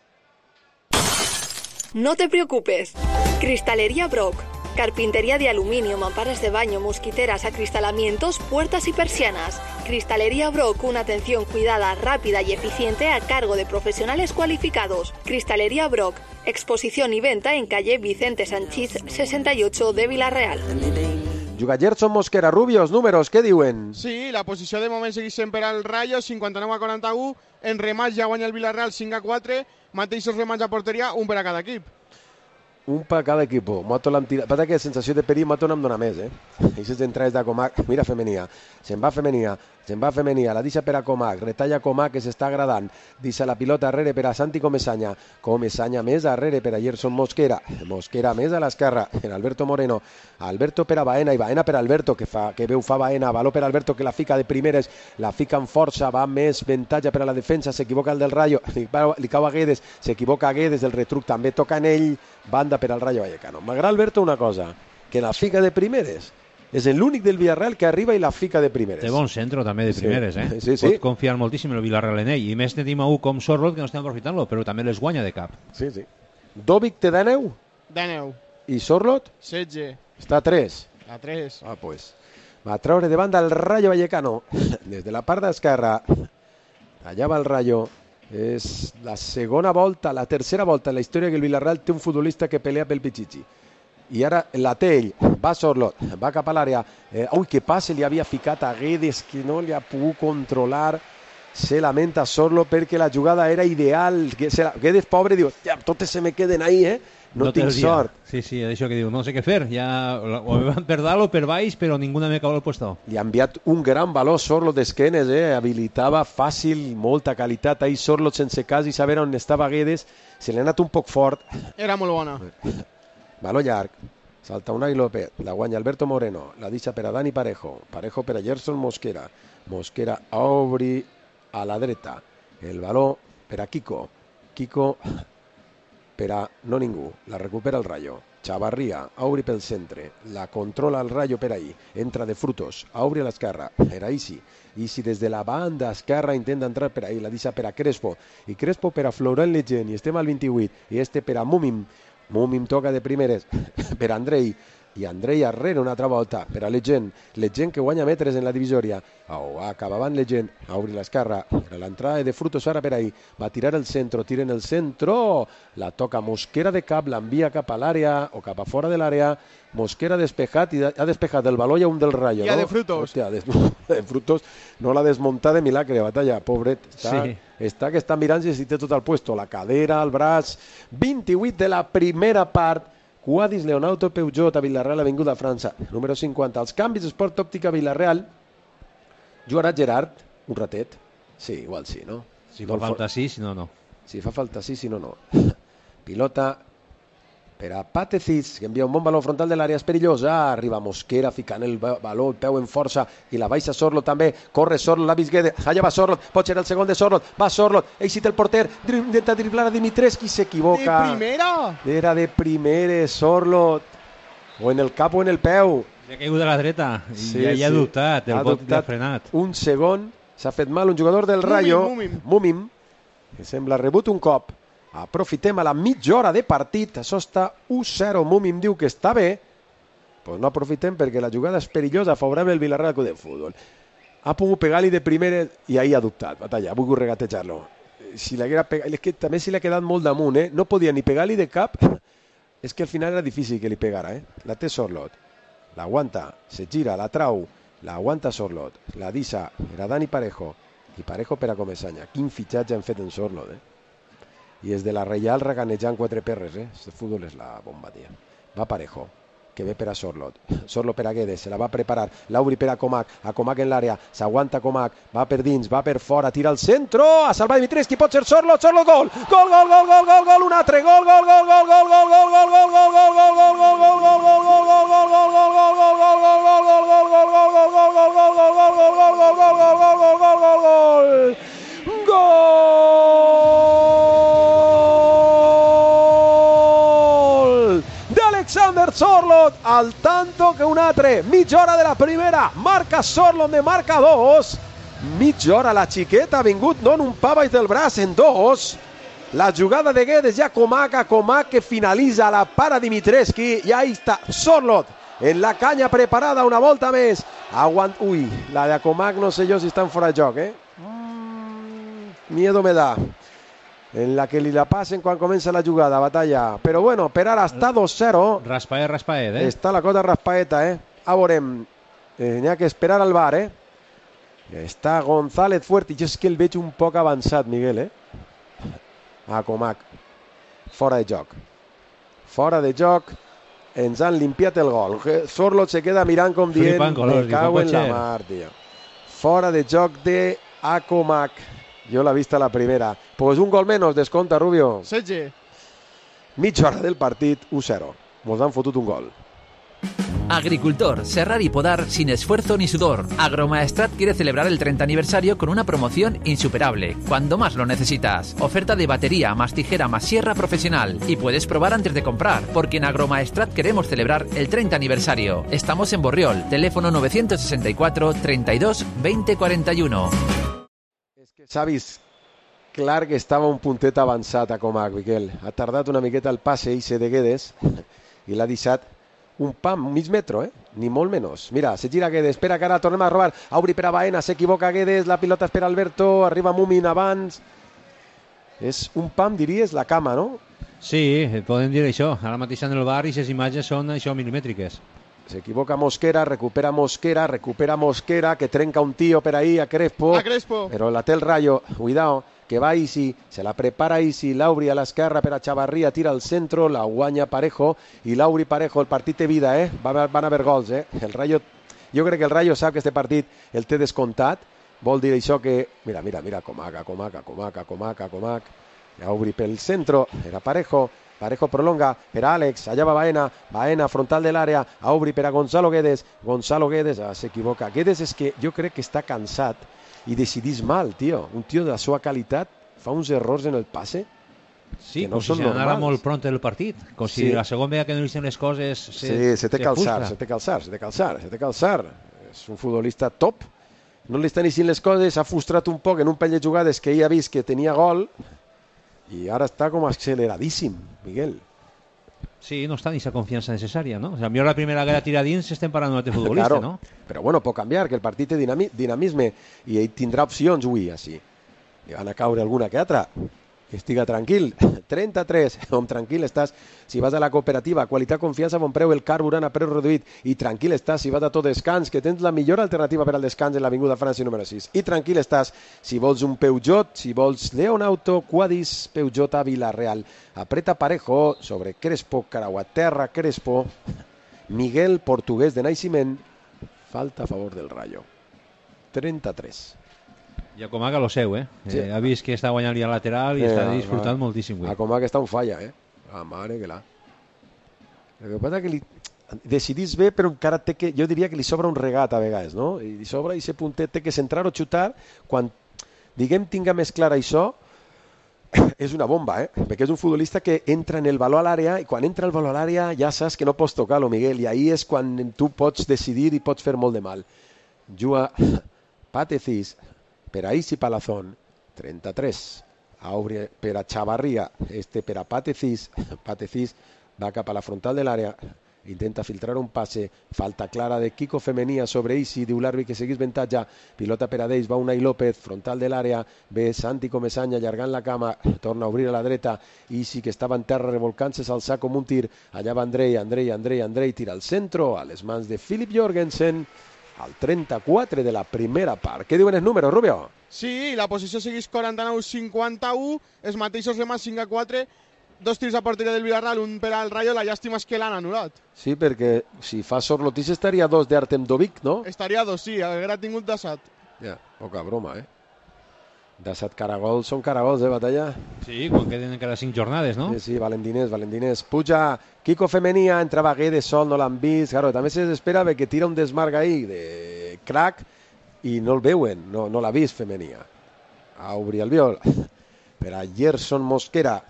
No te preocupes. Cristalería Brock. Carpintería de aluminio, mamparas de baño, mosquiteras, acristalamientos, puertas y persianas. Cristalería Brock, una atención cuidada, rápida y eficiente a cargo de profesionales cualificados. Cristalería Brock, exposición y venta en calle Vicente Sanchís sesenta y ocho de Villarreal. Juga Gerson Mosquera, Rubios, números, què diuen? Sí, la posició de moment segueix sempre al Rayo, cinquanta-nou a quaranta-u, en remats ja guanya el Villarreal cinc a quatre, mateixos remats a porteria, un per a cada equip. un per cada equip. Moto l'hem tirat. Passa que la sensació de perill Moto no em dona més, eh? I les entrades de Comac, mira Femenia, se'n va Femenia, se'n va Femenia, la deixa per a Comac, retalla Comac que s'està agradant, deixa la pilota darrere per a Santi Comesaña, Comesaña més darrere per a Gerson Mosquera, Mosquera més a l'esquerra, per Alberto Moreno, Alberto per a Baena i Baena per a Alberto, que, fa, que veu fa Baena, valor per a Alberto que la fica de primeres, la fica amb força, va més avantatge per a la defensa, s'equivoca el del Rayo, li, li cau a Guedes, s'equivoca a Guedes, el retruc també toca en ell, banda per al Rayo Vallecano. M'agrada Alberto una cosa, que la fica de primeres. És l'únic del Villarreal que arriba i la fica de primeres. Té bon centre també de primeres, sí. eh? Sí, sí. Pot confiar moltíssim el Villarreal en ell. I més tenim a un com Sorlot que no estem aprofitant-lo, però també les guanya de cap. Sí, sí. Dovic té dèneu? Dèneu. I Sorlot? setze. Està a tres. A tres. Ah, pues. Va a treure de banda el Rayo Vallecano. Des de la part d'esquerra. Allà va el Rayo. És la segona volta, la tercera volta en la història que el Villarreal té un futbolista que pelea pel Pichichi. I ara la té ell, va Sorlot, va cap a l'àrea, eh, ui, que passe li havia ficat a Guedes, que no li ha pogut controlar, se lamenta Sorlot perquè la jugada era ideal, Guedes pobre diu, ja, totes se me queden ahí, eh? no, no tinc sort. Sí, sí, això que diu, no sé què fer, ja ho van per dalt o per baix, però ninguna me cau al puesto. Li ha enviat un gran valor Sorlot d'esquenes, eh? habilitava fàcil, molta qualitat, ahí Sorlot sense quasi saber on estava Guedes, se li ha anat un poc fort. Era molt bona. Baló llarg, salta Unai López, la guanya Alberto Moreno, la deixa per a Dani Parejo, Parejo per a Gerson Mosquera, Mosquera obri a la dreta, el baló per a Kiko, Kiko per a no ningú, la recupera el Rayo, Chavarría, obri pel centre, la controla el Rayo per ahí, entra de Frutos, obri a l'esquerra, per a Isi, Isi des de la banda esquerra intenta entrar per ahí, la deixa per a Crespo, i Crespo per a Florent Legend, i estem al vint-i-vuit, i este per a Mumim, Mumim toca de primeres per Andrei i Andrei arrere una altra volta per a Legend, Legend que guanya metres en la divisòria, oh, acabant Legend a obrir l'esquerra, l'entrada de Frutos ara per ahí, va tirar el centro, tira en el centro, la toca Mosquera de cap, l'envia cap a l'àrea o cap a fora de l'àrea, Mosquera despejat i ha despejat el baló i un del Rayo, ja no? de Frutos. Hòstia, de, de Frutos no l'ha desmuntat de milagre, Batalla, pobret, està, sí. està que està mirant si té tot el puesto, la cadera, el braç, vint-i-vuit de la primera part, Quadis Leonauto Peugeot a Villarreal, Avinguda França, número cinquanta. Els canvis Esport Òptica Villarreal. Jugarà Gerard un ratet? Sí, igual sí, no? Si fa falta sí, si no, no. Si fa falta sí, si no, no. Pilota per a Patecic, que envia un bon baló frontal de l'àrea, és perillosa, arriba Mosquera ficant el baló, el peu en força, i la baixa Sorlot també, corre Sorlot, l'ha vist Guedes, allà va Sorlot, pot ser el segon de Sorlot, va Sorlot, eixit el porter, intenta driblar a Dimitrescu, s'equivoca. De primera? Era de primeres, Sorlot, o en el cap o en el peu. Ha caigut de la dreta, i sí, ja hi ha sí. dubtat, el ha bot dubtat l'ha frenat. Un segon, s'ha fet mal un jugador del Rayo, Mumim, Mumim, que sembla rebut un cop. Aprofitem a la mitja hora de partit, això està u zero, Mumim diu que està bé, pues no aprofitem perquè la jugada és perillosa, favorable al Villarreal Club de Futbol. Ha pogut pegar-li de primer i ahir ha dubtat, Batalla, ha volgut regatejar-lo. Si l'haguera pegat, és que també si l'ha quedat molt damunt, eh? No podia ni pegar-li de cap, és que al final era difícil que li pegara, eh? La té Sorlot, l'aguanta, se gira, la trau, l'aguanta Sorlot, la deixa, era Dani Parejo, i Parejo per a Comesaña. Quin fitxatge han fet en Sorlot, eh? I és de la Reial reganejant quatre perres, eh? Este futbol és la bomba, tia. Va Parejo, que ve per a Sorlot. Sorlot per a Guedes, se la va preparar. Lauri per a Comac, a Comac en l'àrea, s'aguanta Comac, va per dins, va per fora, tira al centro, a salvar Dimitrescu, pot ser Sorlot, Sorlot, gol! Gol, gol, gol, gol, gol, gol, un altre, gol, gol, gol, gol, gol, gol, gol, gol, gol, gol, gol, gol, gol, gol, gol, gol, Alexander Sorlot, al tanto que un altre, mitja hora de la primera, marca Sorlot de marca dos, mitja hora la xiqueta ha vingut, no en un pa baix del braç, en dos, la jugada de Guedes ja Comac a Comac que finalitza la para Dimitrescu i ahí està Sorlot en la canya preparada una volta més, aguant, ui, la de Comac no sé jo si estan fora de joc, eh? Mm, miedo me da. En la que li la passen quan comença la jugada, Batalla. Però bueno, per ara està dos zero. Raspaet, Raspaet, eh? Està la cosa raspaeta, eh? A veurem, eh, n'hi ha que esperar al bar, eh? Està González fuerte, i és que el veig un poc avançat, Miguel, eh? A Comac. Fora de joc. fora de joc, ens han limpiat el gol. Sorloth se queda mirant com dient, me cago en la mar, tio. Fora de joc de Acomac. Jo l'he vist a la primera. Pues un gol menys, descompta, Rubio. setze. Mitja hora del partit, u cero. Mos han fotut un gol. Agricultor, serrar y podar sin esfuerzo ni sudor. Agromaestrat quiere celebrar el treinta aniversario con una promoción insuperable, cuando más lo necesitas. Oferta de batería más tijera más sierra profesional. Y puedes probar antes de comprar, porque en Agromaestrat queremos celebrar el treinta aniversario. Estamos en Borriol, teléfono nueve seis cuatro, treinta y dos, veinte cuarenta y uno. És que s'ha vist clar que estava un puntet avançat a Comac, Miquel. Ha tardat una miqueta el passe i se de Guedes i l'ha deixat un pam, mig metro, eh? Ni molt menys. Mira, se gira Guedes, espera que ara tornem a robar. Obri per a Baena, s'equivoca Guedes, la pilota espera Alberto, arriba Mumin abans. És un pam, diries, la cama, no? Sí, podem dir això. Ara mateix en el bar i les imatges són això milimètriques. S'equivoca Mosquera, recupera Mosquera, recupera Mosquera, que trenca un tío per ahí a Crespo. A Crespo. Però la té el Rayo, cuidado, que va Isi, se la prepara Isi, Lauri a l'esquerra per a Chavarria, tira al centro, la guanya Parejo, i Lauri Parejo, el partit té vida, eh? Van haver gols, eh? El Rayo, jo crec que el Rayo sap que este partit el té descomptat, vol dir això que, mira, mira, mira, Comac, Comac, Comac, Comac, Comac, Lauri pel centro, era Parejo, Parejo prolonga per a Àlex, allà va Baena, Baena frontal de l'àrea, a obrir per a Gonzalo Guedes, Gonzalo Guedes, ah, s'equivoca. Guedes és que jo crec que està cansat i decidís mal, tio. Un tio de la seva qualitat fa uns errors en el passe sí, que no com són si se n'anava normals. molt pront el partit, com si Sí. la segona vegada que no dicen les coses se, Sí, se té que alçar, frustra. se té que alçar, se té que alçar, se té que alçar. És un futbolista top, no li estan dient les coses, s'ha frustrat un poc en un parell de jugades que ell ha vist que tenia gol i ara està com acceleradíssim, Miguel. Sí, no està ni esa confiança necessària, no? O sea, millor la primera que la tira dins estem parlant d'un altre futbolista, Claro, no? però bueno, pot canviar, que el partit té dinami dinamisme i ell tindrà opcions avui, així. Li van a caure alguna que altra. Que estiga tranquil. trenta-tres, com tranquil estàs si vas a la cooperativa, qualitat, confiança, bon preu, el carburant a preu reduït, i tranquil estàs si vas a tot descans, que tens la millor alternativa per al descans en l'Avinguda França número sis. I tranquil estàs si vols un Peugeot, si vols Leon Auto, Quadis, Peugeot a Vilareal. Apreta Parejo sobre Crespo, Caraguaterra, Crespo, Miguel, portuguès de naixement, falta a favor del Rayo. trenta-tres. I a Comac a lo seu, eh? Sí. eh ha vist que està guanyant via lateral i Eh, està va, disfrutant va. moltíssim. Avui. A Comac està un falla, eh? La mare que la... El que passa que li decidís bé, però encara té que... Jo diria que li sobra un regat a vegades, no? I li sobra i ese puntet té que centrar o xutar quan, diguem, tinga més clar això, és una bomba, eh? Perquè és un futbolista que entra en el valor a l'àrea i quan entra el valor a l'àrea ja saps que no pots tocar-lo, Miguel, i ahí és quan tu pots decidir i pots fer molt de mal. Juga Patecis per a Isi Palazón, trenta-tres. Aure per a Chavarria, este per a Patecis. Patecis va cap a la frontal de l'àrea, intenta filtrar un passe, falta clara de Kiko Femenia sobre Isi, diu l'àrbit que seguís avantatge, pilota per a Deix, va Unai López, frontal de l'àrea, ve Santi Comesaña allargant la cama, torna a obrir a la dreta, Isi que estava en terra revolcant-se, s'alçar com un tir, allà va Andrei, Andrei, Andrei, Andrei, tira al centro, a les mans de Philip Jorgensen, al trenta-quatre de la primera part. Què diuen els números, Rubio? Sí, la posició segueix quaranta-nou cinquanta-u, els mateixos demás cinc a quatre, dos tirs a porteria del Villarreal, un per al Rayo, la llàstima és que l'han anul·lat. Sí, perquè si fa Sorlotis estaria dos d'Artem Dovik, no? Estaria dos, sí, haguera tingut d'assat. Ja, poca broma, eh? D'assat caragols són caragols, eh, Batalla? Sí, quan queden encara cinc jornades, no? Sí, sí, Valentines, Valentines. Puja Kiko Femenia, entrava Guedes sol, no l'han vist. Claro, també se desespera que tira un desmarc ahí de crack i no el veuen, no, no l'ha vist Femenia. A obrir el viol. Per a Gerson Mosquera,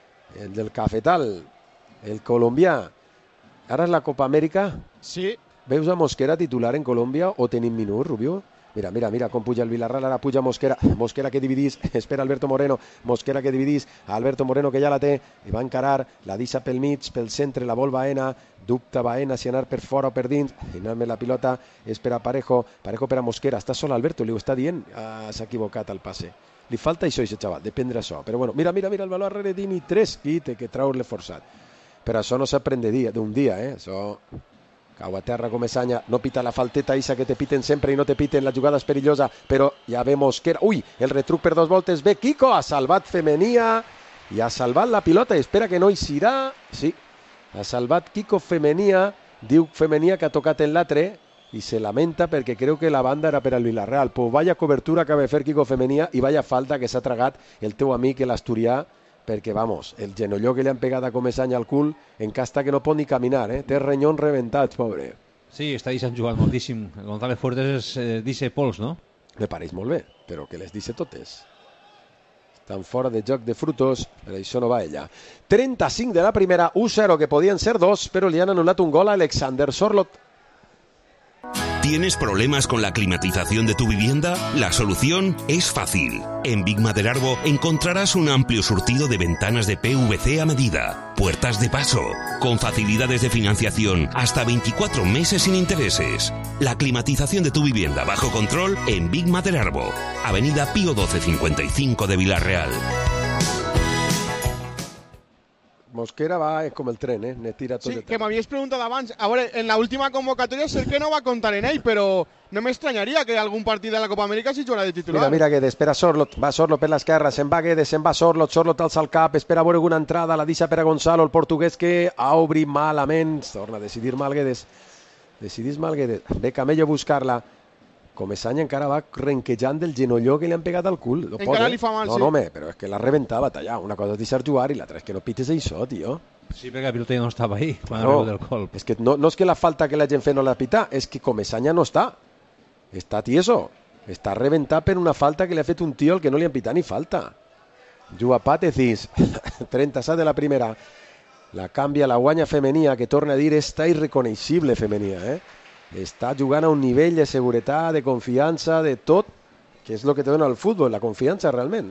el del Cafetal, el colombià. Ara és la Copa Amèrica? Sí. Veus a Mosquera titular en Colòmbia o tenim minut, Rubio? Mira, mira, mira com puja el Villarreal, ara puja Mosquera, Mosquera que dividís, espera Alberto Moreno, Mosquera que dividís, Alberto Moreno que ja la té, i va encarar, la deixa pel mig, pel centre, la vol Baena, dubta Baena si anar per fora o per dins, finalment la pilota és per a Parejo, Parejo per a Mosquera, està sol Alberto, li ho està dient, ah, s'ha equivocat al passe. Li falta això, aquest xaval, de prendre això, però bueno, mira, mira, mira el valor darrere Dini, tres, i té que treure-le forçat. Però això no s'aprèn d'un dia, eh, això... Cau a terra Comesaña, no pita la falteta Isa que te piten sempre i no te piten, la jugada és perillosa, però ja ve Mosquera, ui, el retruc per dos voltes, ve Kiko, ha salvat Femenia i ha salvat la pilota i espera que no hi serà, sí, Ha salvat Kiko Femenia, diu Femenia que ha tocat en l'altre i se lamenta perquè creu que la banda era per al Villarreal. Pues vaya cobertura acaba de fer Kiko Femenia i vaya falta que s'ha tragat el teu amic, l'asturià, perquè, vamos, el genolló que li han pegat a Comesanya al cul encasta que no pot ni caminar, eh? Té renyons reventats, pobre. Sí, està deixant jugar moltíssim. González Fuertes és eh, dice pols, no? Me pareix molt bé, però que les dice totes. Estan fora de joc de frutos, per això no va ella. trenta-cinc de la primera, u zero, que podien ser dos, però li han anul·lat un gol a Alexander Sorloth. ¿Tienes problemas con la climatización de tu vivienda? La solución es fácil. En Big Maderarbo encontrarás un amplio surtido de ventanas de P V C a medida, puertas de paso, con facilidades de financiación hasta veinticuatro meses sin intereses. La climatización de tu vivienda bajo control en Big Maderarbo, Avenida Pío doce cincuenta y cinco de Villarreal. Mosquera va és com el tren, eh? Ne tira tot sí, el que m'havies preguntat abans. A veure, en l'última convocatòria sé que no va comptar en ell, però no m'estranyaria que algun partit de la Copa Amèrica s'hi jugara de titular. Mira, mira Guedes, espera Sorloth, va Sorloth per l'esquerra, se'n va Guedes, se'n va Sorloth, Sorloth alça el cap, espera a veure alguna entrada, la deixa per a Gonzalo, el portuguès que ha obrit malament, torna a decidir mal Guedes, decidís mal Guedes, ve Camello a buscar-la, Comesanya encara va renquejant del genolló que li han pegat al cul. No encara pot, li fa mal, no, sí. No, home, però és que l'ha rebentat batallar. Una cosa és deixar jugar i l'altra és que no pites això, tio. Sí, perquè la pilota ja no estava ahí quan no, arriba del colp. És que no, no és que la falta que la gent fe no la pita, és que Comesanya no està. Està tieso. Està rebentat per una falta que li ha fet un tio al que no li han pitat ni falta. Juga Patecis, trenta-set de la primera. La canvia la guanya Femenia, que torna a dir està irreconeixible Femenia, eh? Està jugant a un nivell de seguretat, de confiança, de tot, que és el que te dona el futbol, la confiança realment.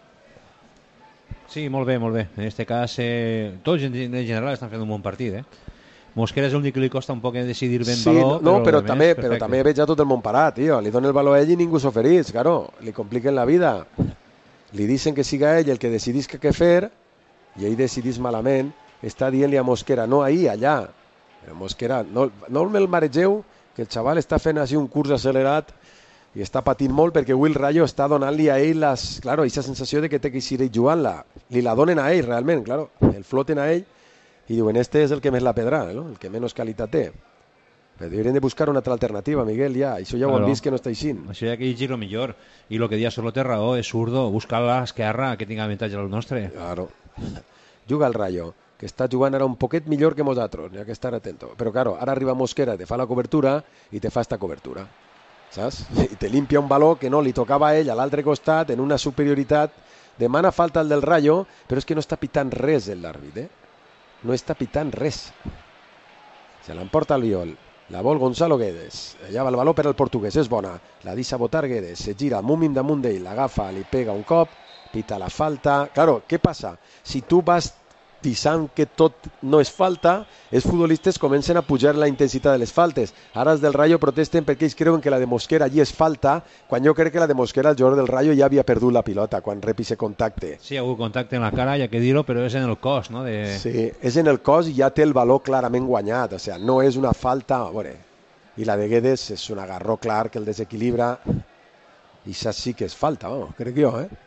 Sí, molt bé, molt bé. En aquest cas, eh, tots en general estan fent un bon partit, eh? Mosquera és l'únic que li costa un poc decidir ben sí, valor. No, però, però, més, també, però també veig a tot el món parat, tio. Li dona el valor a ell i ningú s'oferís, claro. Li compliquen la vida. Li dicen que siga ell el que decidís què fer i ell decidís malament. Està dient-li a Mosquera, no ahí, allà. Però Mosquera, no, no el maregeu, que el xaval està fent així un curs accelerat i està patint molt perquè Will Rayo està donant-li a ell les, claro, aquesta sensació de que té que ir jugant-la. Li la donen a ell realment, claro. El floten a ell i diuen, este és el que més la pedrà, ¿no? El que menys qualitat té. Però deurien de buscar una altra alternativa, Miguel, ja. Això ja ho claro. han vist que no està així. Això ja que llegir-ho millor. I el que dia solo té raó, és zurdo, buscar l'esquerra que tinga avantatge al nostre. Claro. Juga el Rayo, que està jugant ara un poquet millor que nosaltres, n'hi ha que estar atento. Però, claro, ara arriba Mosquera, te fa la cobertura i te fa esta cobertura, saps? I te limpia un valor que no li tocava a ell a l'altre costat, en una superioritat. Demana falta el del Rayo, però és que no està pitant res l'àrbit, eh? No està pitant res. Se l'emporta el viol. La vol Gonzalo Guedes. Allà va el valor per al portuguès, és bona. La deixa botar Guedes, se gira, Múmim damunt d'ell, l'agafa, li pega un cop, pita la falta. Claro, què passa? Si tu vas tisant que tot no és falta, els futbolistes comencen a pujar la intensitat de les faltes. Ara els del Rayo protesten perquè ells creuen que la de Mosquera allí és falta, quan jo crec que la de Mosquera, el jugador del Rayo, ja havia perdut la pilota quan rep ese contacte. Sí, ha hagut contacte en la cara, ja que dir-ho, però és en el cos, no? De... Sí, és en el cos i ja té el valor clarament guanyat, o sigui, no és una falta... A veure, i la de Guedes és un agarró clar que el desequilibra, i això sí que és falta, oh, crec jo, eh?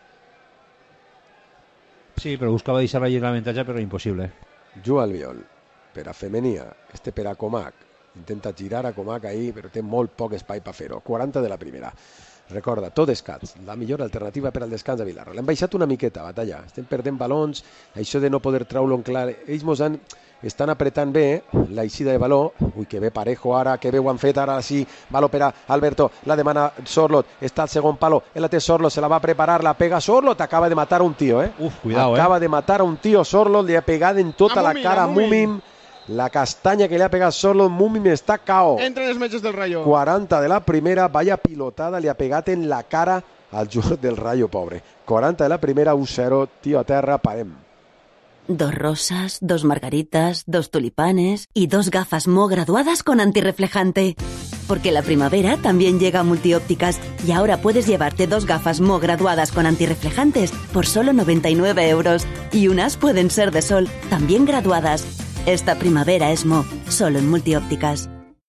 Sí, però buscava deixar allí l'avantatge, però impossible. Juga el viol per a Femenia, este per a Comac. Intenta girar a Comac ahí, però té molt poc espai per fer-ho. quaranta de la primera. Recorda, tot descans, la millor alternativa per al descans de Villarreal. L'hem baixat una miqueta, batalla. Estem perdent balons, això de no poder treure-lo en clar. Ells mos han... estan apretant bé la eixida de valor. Ui, que bé Parejo ara, que bé ho han fet ara, sí, valor per a Alberto, la demana Sorloth, està al segon palo, el té Sorloth, se la va a preparar, la pega Sorloth, acaba de matar a un tio, eh? Uf, cuidado, acaba eh? de matar a un tio, Sorloth, li ha pegat en tota a la Múmim, cara a Múmim. Múmim, la castanya que li ha pegat Sorloth, Múmim està cao. Entren els metges del Rayo. quaranta de la primera, vaya pilotada, li ha pegat en la cara al jugador del Rayo, pobre. quaranta de la primera, u zero, tio a terra, parem. Dos rosas, dos margaritas, dos tulipanes y dos gafas Mo graduadas con antirreflejante. Porque la primavera también llega a Multiópticas y ahora puedes llevarte dos gafas Mo graduadas con antirreflejantes por solo noventa y nueve euros. Y unas pueden ser de sol, también graduadas. Esta primavera es Mo, solo en Multiópticas.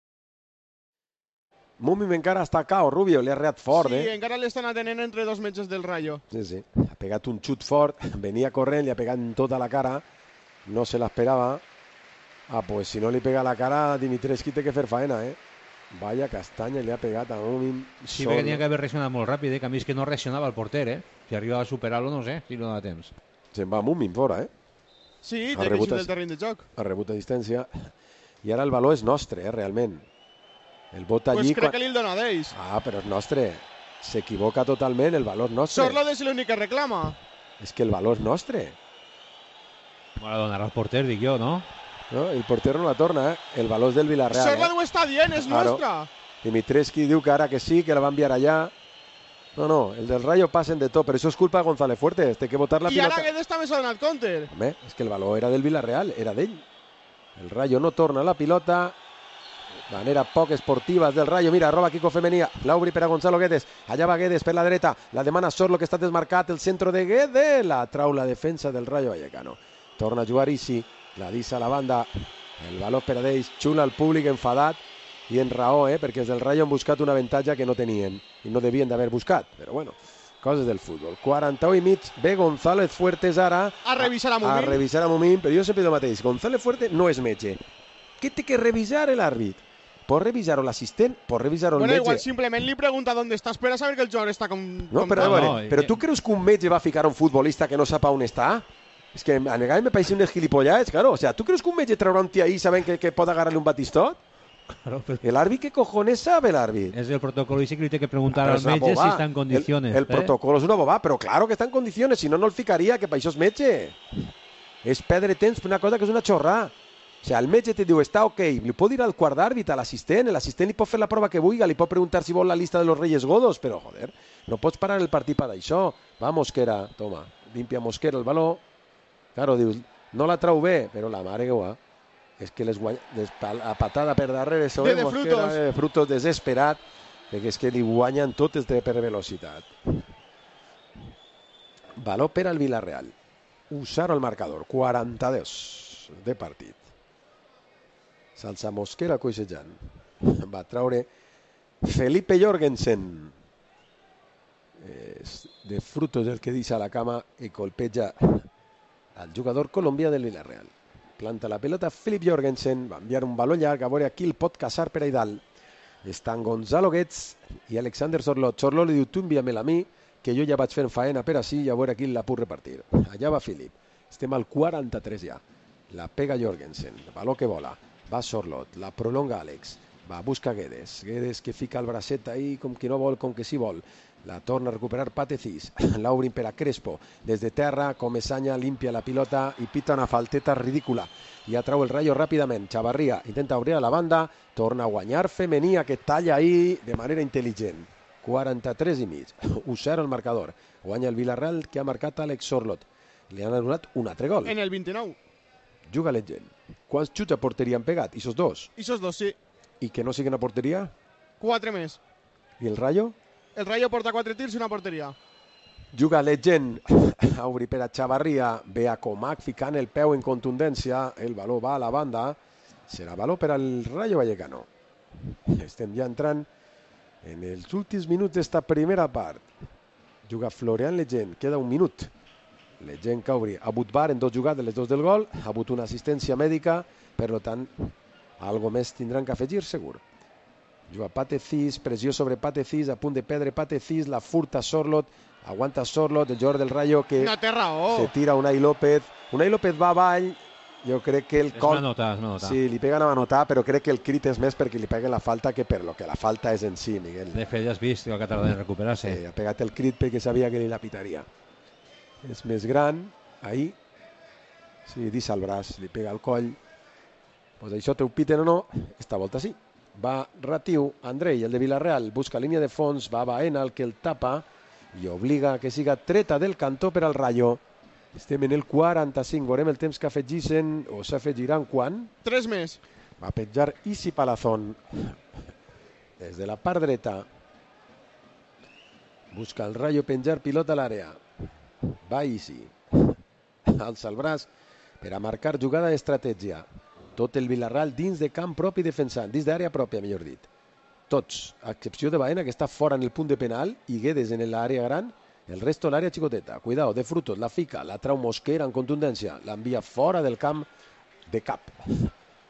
Múmim encara està cao, Rubio, li ha reat fort, sí, eh? Sí, encara l'estan atenent entre dos metges del Rayo. Sí, sí, ha pegat un xut fort, venia corrent, li ha pegat en tota la cara, no se l'esperava, Ah, pues si no li pega a la cara, Dimitrescu té que fer faena, eh? Vaya castanya li ha pegat a Mumin. Sí, perquè tenia que haver reaccionat molt ràpid, eh? Que a mi és que no reaccionava el porter, eh? Si arribava a superar-lo, no sé, si no da temps. Se'n va Mumin fora, eh? Sí, té que eixir del terreny de joc. Ha rebut a distància. I ara el valor és nostre, eh, realment. El bota allí... Pues crec quan... que li el dona d'ells. Ah, però és nostre. S'equivoca totalment, el valor nostre. Sorlot és l'únic que reclama. És que el valor és nostre. Me la donarà el porter, dic jo, no? No, el porter no la torna, eh? El valor és del Villarreal. Sorlot eh? ho està dient, és claro. nostra. Dimitrescu diu que ara que sí, que la va enviar allà. No, no, el del Rayo passen de tot, però això és culpa de González Fuertes, té que botar la I pilota. ara Guedes també s'ha donat counter. Home, és que el valor era del Villarreal, era d'ell. El Rayo no torna la pilota. Manera poc esportiva del Rayo. Mira, roba Kiko Femenia. Lauri per a Gonzalo Guedes. Allà va Guedes per la dreta. La demana Sorlo, que està desmarcat. El centre de Guedes. La trau la defensa del Rayo Vallecano. Torna a jugar Isi. La dissa a la banda. El valor per a d'ells. Xula el públic enfadat. I en raó, eh? Perquè els del Rayo han buscat un avantatge que no tenien. I no devien d'haver buscat. Però bueno, coses del futbol. quaranta-u i mig. Ve González Fuertes ara. A revisar a Mumin. A revisar a Mumin. Però jo sempre dic el mateix. González Fuertes no és metge. Què té que revisar l'àrbit? Pot revisar-ho l'assistent, pot revisar-ho el bueno, metge. igual simplement li pregunta on està, espera saber que el jugador està com... No, com però, tal. veure, no, però eh, tu creus que un metge va ficar a un futbolista que no sap on està? És que a negar me pareixen unes gilipollades, claro. O sea, tu creus que un metge traurà un tio ahí sabent que, que pot agarrar-li un batistot? Claro, pero... El árbitro, ¿qué cojones sabe el árbitro? Es el protocolo y sí que le tiene que preguntar Ah, al és una metge bobà. si está en condiciones. El, el eh? protocolo és una bobà, però claro que està en condiciones, si no, no el ficaria, que per això és metge. És perdre temps per una cosa que és una xorrà. O sigui, el metge te diu, està ok, li pot dir al quart d'àrbit, a l'assistent, l'assistent li pot fer la prova que vulgui, li pot preguntar si vol la llista de los Reyes Godos, però, joder, no pots parar el partit per això. Va, Mosquera, toma, limpia Mosquera el baló. Claro, dius, no la trau bé, però la mare que ho ha. És que les guanya, les, a patada per darrere sobre de Mosquera, frutos. de frutos desesperat, perquè és que li guanyen totes de per velocitat. Baló per al Villarreal. Usar el marcador, quaranta-dos de partit. S'alça Mosquera coixejant. Va traure Felipe Jorgensen. És de frutos el que deixa la cama i colpeja al jugador colombià del Villarreal. Planta la pelota Philip Jorgensen, va enviar un baló llarg, a veure aquí el pot caçar per Aidal. Estan Gonzalo Guedes i Alexander Sorlot. Sorlot li diu, tu envia-me-la a mi, que jo ja vaig fent faena per així i a veure qui la puc repartir. Allà va Philip. Estem al quaranta-tres ja. La pega Jorgensen, baló que vola. Va Sorlot, la prolonga Àlex. Va, busca Guedes. Guedes que fica el bracet ahí com que no vol, com que sí vol. La torna a recuperar Patecís. Laurin per a Crespo. Des de terra, Comesaña limpia la pilota i pita una falteta ridícula. I atrau el Rayo ràpidament. Chavarría intenta obrir a la banda. Torna a guanyar Femenia, que talla ahí de manera intel·ligent. quaranta-tres i mig. Usar el marcador. Guanya el Villarreal, que ha marcat Àlex Sorlot. Li han anul·lat un altre gol. En el vint-i-nou. Juga Legend. Quants xuts a porteria han pegat? Isos dos? Isos dos, sí. I que no siguen a porteria? Quatre més. I el Rayo? El Rayo porta quatre tirs i una porteria. Juga Legend. A obrir per a Chavarría. Ve a Comac ficant el peu en contundència. El baló va a la banda. Serà baló per al Rayo Vallecano. Estem ja entrant en els últims minuts d'esta primera part. Juga Florian Legend. Queda un minut. Legend que obri. Ha hagut bar en dos jugades, les dos del gol. Ha hagut una assistència mèdica. Per tant, algo més tindran que afegir, segur. Juga Patecís, pressió sobre Patecís, a punt de perdre Patecís, la furta Sorlot, aguanta Sorlot, el jugador del Rayo que no té raó. Se tira Unai López. Unai López va avall, jo crec que el és col... una nota, és una nota. Sí, li peguen a anotar, però crec que el crit és més perquè li peguen la falta que per lo que la falta és en si, Miguel. De fet, ja has vist que ha tardat en recuperar-se. Sí, ha pegat el crit perquè sabia que li la pitaria. És més gran, ahí, sí, deixa el braç, li pega al coll. Pues això te ho piten o no, esta volta sí. Va Ratiu, Andrei, el de Villarreal, busca línia de fons, va Baena, el que el tapa, i obliga que siga treta del cantó per al Rayo. Estem en el quaranta-cinc, veurem el temps que afegissin, o s'afegiran quan? Tres més. Va petjar Isi Palazón. Des de la part dreta. Busca el Rayo penjar pilota a l'àrea. Va Isi. Alça el braç per a marcar jugada d'estratègia. Tot el Villarreal dins de camp propi defensant, dins d'àrea pròpia, millor dit. Tots, a excepció de Baena, que està fora en el punt de penal, i Guedes en l'àrea gran, el resto l'àrea xicoteta. Cuidado, de Frutos, la fica, la trau Mosquera en contundència, l'envia fora del camp de cap.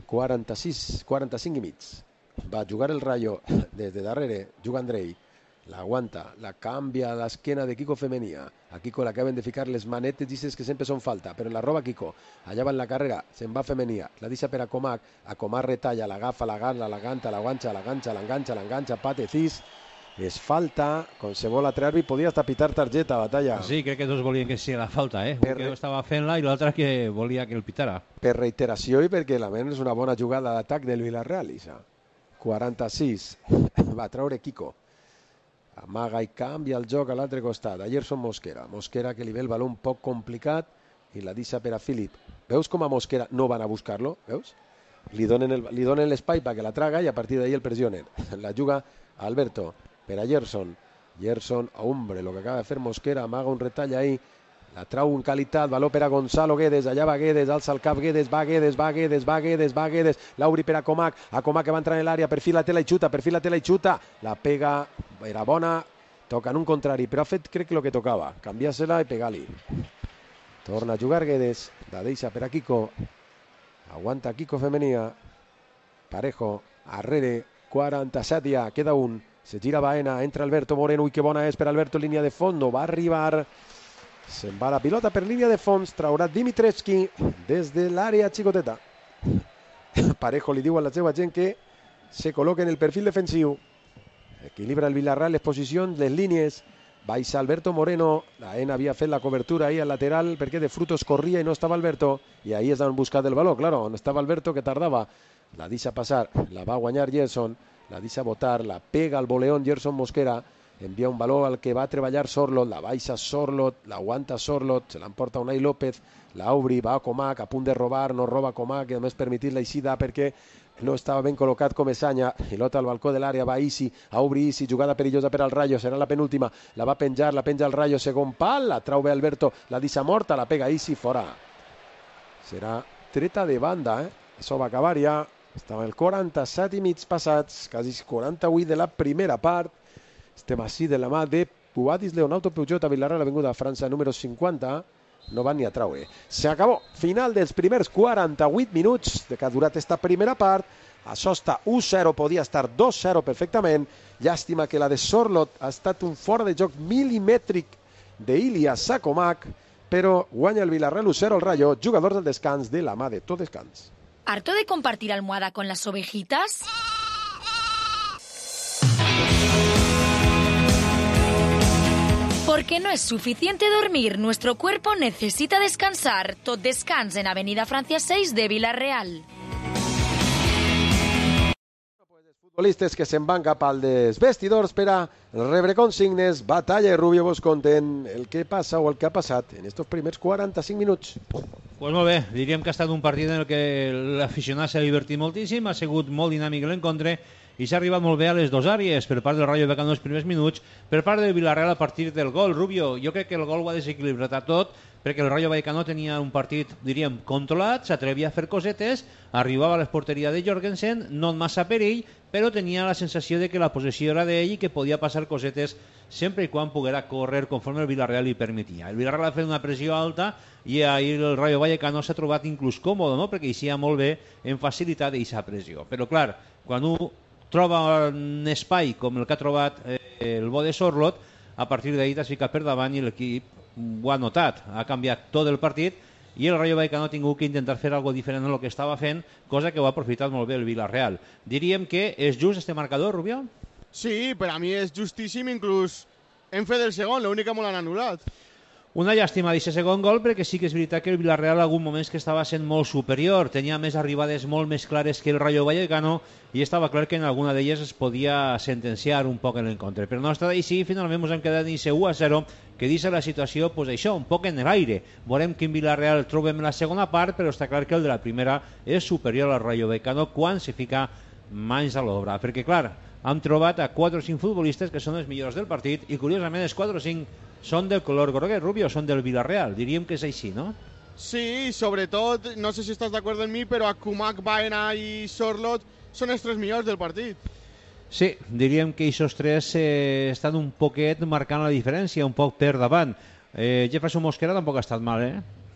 quaranta-sis, quaranta-cinc i mig. Va jugar el Rayo des de darrere, juga Andrei, l'aguanta, la canvia a l'esquena de Kiko Femenia. A Kiko l'acaben de ficar les manetes, dices que sempre són falta, però la roba Kiko. Allà va en la carrera, se'n va Femenia, la deixa per a Comac, a Comac retalla, l'agafa, l'agarra, l'aganta, l'aguanxa, l'aganxa, l'enganxa, l'enganxa, patecís. És falta, qualsevol altre àrbit podia estar pitar targeta, Batalla. Sí, crec que tots volien que sigui la falta, eh? Per... Un que estava fent-la i l'altre que volia que el pitara. Per reiteració i perquè la ment és una bona jugada d'atac del Villarreal, Isa. quaranta-sis, va treure Kiko. Amaga i canvia el joc a l'altre costat. A Gerson Mosquera. Mosquera que li ve el baló un poc complicat i la deixa per a Filip. Veus com a Mosquera no van a buscar-lo? Veus? Li donen, el, li donen l'espai perquè la traga i a partir d'ahí el pressionen. La juga Alberto per a Gerson. Gerson, hombre, lo que acaba de fer Mosquera, amaga un retall ahí, la trau en qualitat, valor per a Gonzalo Guedes, allà va Guedes, alça el cap Guedes, va Guedes, va Guedes, va Guedes, va Guedes, l'Auri per a Comac, a Comac que va entrar en l'àrea, perfila-te-la i xuta, perfila-te-la i xuta, la pega, era bona, toca en un contrari, però ha fet crec que el que tocava, canviar-se-la i pegar-li. Torna a jugar Guedes, la deixa per a Kiko, aguanta Kiko Femenia, Parejo, arrere, quaranta-set ja, queda un, se gira Baena, entra Alberto Moreno, ui que bona és per Alberto, línia de fondo, va arribar, se'n va la pilota per línia de fons, traurà Dimitrevski des de l'àrea xicoteta. Parejo li diu a la seva gent que se col·loca en el perfil defensiu, equilibra el Villarreal les posicions, les línies, baixa Alberto Moreno, la E N havia fet la cobertura ahí al lateral perquè de Frutos corria i no estava Alberto, i ahí es van buscar el baló, claro, on estava Alberto que tardava, la deixa passar, la va guanyar Gerson, la deixa botar, la pega al voleón Gerson Mosquera, envia un baló al que va a treballar Sorlot, la baixa Sorlot, la aguanta Sorlot, se l'emporta Unai López, la obri, va a Comac, a punt de robar, no roba Comac, i només permetir la eixida perquè no estava ben col·locat com Esanya, pilota al balcó de l'àrea, va Isi, a obrir Isi, jugada perillosa per al Rayo, serà la penúltima, la va penjar, la penja al Rayo, segon pal, la trau bé Alberto, la deixa morta, la pega Isi, fora. Serà treta de banda, eh? Això va acabar ja. Estava el quaranta-set i mig passats, quasi quaranta-vuit de la primera part. Estem així de la mà de Puadis Leonauto Peugeot a Villarreal, Avinguda França, número cinquanta. No van ni a traure. Se acabó. Final dels primers quaranta-vuit minuts de que ha durat esta primera part. Això està u zero, podia estar dos zero perfectament. Llàstima que la de Sorlot ha estat un fora de joc milimètric d'Ilias Sacomac, però guanya el Villarreal u zero al Rayo, jugadors del descans de la mà de tot descans. ¿Harto de compartir almohada con las ovejitas? Porque no es suficiente dormir, nuestro cuerpo necesita descansar. Tot descans en Avenida Francia seis de Villarreal. Futbolistes que se'n van cap al dels vestidors per a rebre consignes. Batalla i Rubio vos conten el que passa o el que ha passat en estos primers quaranta-cinc minuts. Pues molt bé, diríem que ha estat un partit en el que l'aficionat s'ha divertit moltíssim, ha sigut molt dinàmic l'encontre i s'ha arribat molt bé a les dues àrees per part del Rayo Vallecano els primers minuts, per part del Villarreal a partir del gol. Rubio, jo crec que el gol ho ha desequilibrat a tot, perquè el Rayo Vallecano tenia un partit, diríem, controlat, s'atrevia a fer cosetes, arribava a l'esporteria de Jorgensen, no en massa perill, però tenia la sensació de que la possessió era d'ell i que podia passar cosetes sempre i quan poguera córrer conforme el Villarreal li permetia. El Villarreal ha fet una pressió alta i ahir el Rayo Vallecano s'ha trobat inclús còmode, no? Perquè eixia molt bé en facilitat d'aquesta pressió. Però clar, quan un troba un espai com el que ha trobat eh, el bo de Sorlot, a partir d'ahir t'has ficat per davant i l'equip ho ha notat, ha canviat tot el partit i el Rayo Vallecano ha tingut que intentar fer alguna diferent en el que estava fent, cosa que ho ha aprofitat molt bé el Villarreal. Diríem que és just este marcador, Rubio? Sí, per a mi és justíssim, inclús hem fet el segon, l'únic que me l'han anul·lat. Una llàstima d'aquest segon gol, perquè sí que és veritat que el Villarreal en algun moments que estava sent molt superior, tenia més arribades molt més clares que el Rayo Vallecano i estava clar que en alguna d'elles es podia sentenciar un poc en l'encontre. Però no ha estat així, finalment ens hem quedat en aquest u a zero, que deixa la situació, pues això, un poc en l'aire. Veurem quin Villarreal trobem en la segona part, però està clar que el de la primera és superior al Rayo Vallecano quan se fica mans a l'obra. Perquè, clar, hem trobat a quatre o cinc futbolistes que són els millors del partit i, curiosament, els quatre o cinc són del color groguet, Rubio, són del Villarreal. Diríem que és així, no? Sí, sobretot, no sé si estàs d'acord amb mi, però Akumak, Baena i Sorlot són els tres millors del partit. Sí, diríem que aquests tres eh, estan un poquet marcant la diferència, un poc per davant. Eh, Jefferson Mosquera tampoc ha estat mal, eh?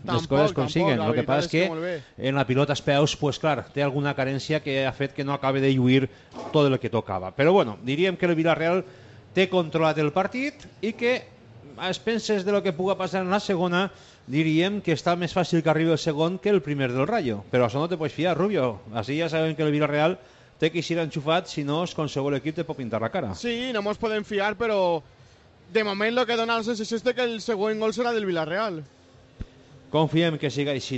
les coses consiguen. El que passa és que, que en la pilota als peus, pues, clar, té alguna carència que ha fet que no acabi de lluir tot el que tocava. Però bueno, diríem que el Villarreal té controlat el partit i que a expenses de lo que puga passar en la segona, diríem que està més fàcil que arribi el segon que el primer del Rayo. Però això no te pots fiar, Rubio. Així ja sabem que el Villarreal té que ir enxufat, si no, es qualsevol equip te pot pintar la cara. Sí, no ens podem fiar, però de moment el que dona la sensació és que el següent gol serà del Villarreal. Confiem que siga així.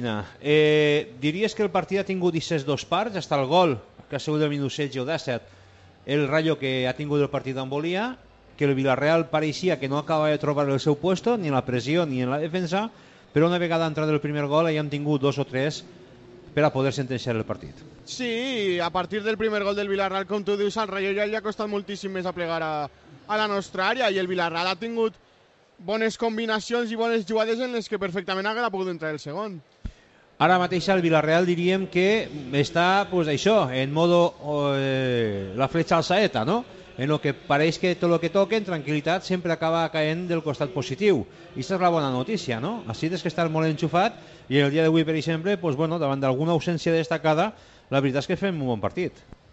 Eh, diries que el partit ha tingut aquestes dos parts, hasta el gol, que ha sigut el minut setze o disset, el Rayo que ha tingut el partit on volia, que el Villarreal pareixia que no acaba de trobar el seu puesto, ni en la pressió ni en la defensa, però una vegada entrat el primer gol ja han tingut dos o tres per a poder sentenciar el partit. Sí, a partir del primer gol del Villarreal, com tu dius, al Rayo ja li ha costat moltíssim més a plegar a, a la nostra àrea, i el Villarreal ha tingut bones combinacions i bones jugades en les que perfectament haguera pogut entrar el segon. Ara mateix el Villarreal diríem que està, pues això, en modo eh, la fletxa al saeta, no? En lo que pareix que tot el que toquen, tranquil·litat, sempre acaba caent del costat positiu. I aquesta és la bona notícia, no? Així és que estar molt enxufat, i el dia d'avui, per exemple, pues, bueno, davant d'alguna ausència destacada, la veritat és que fem un bon partit.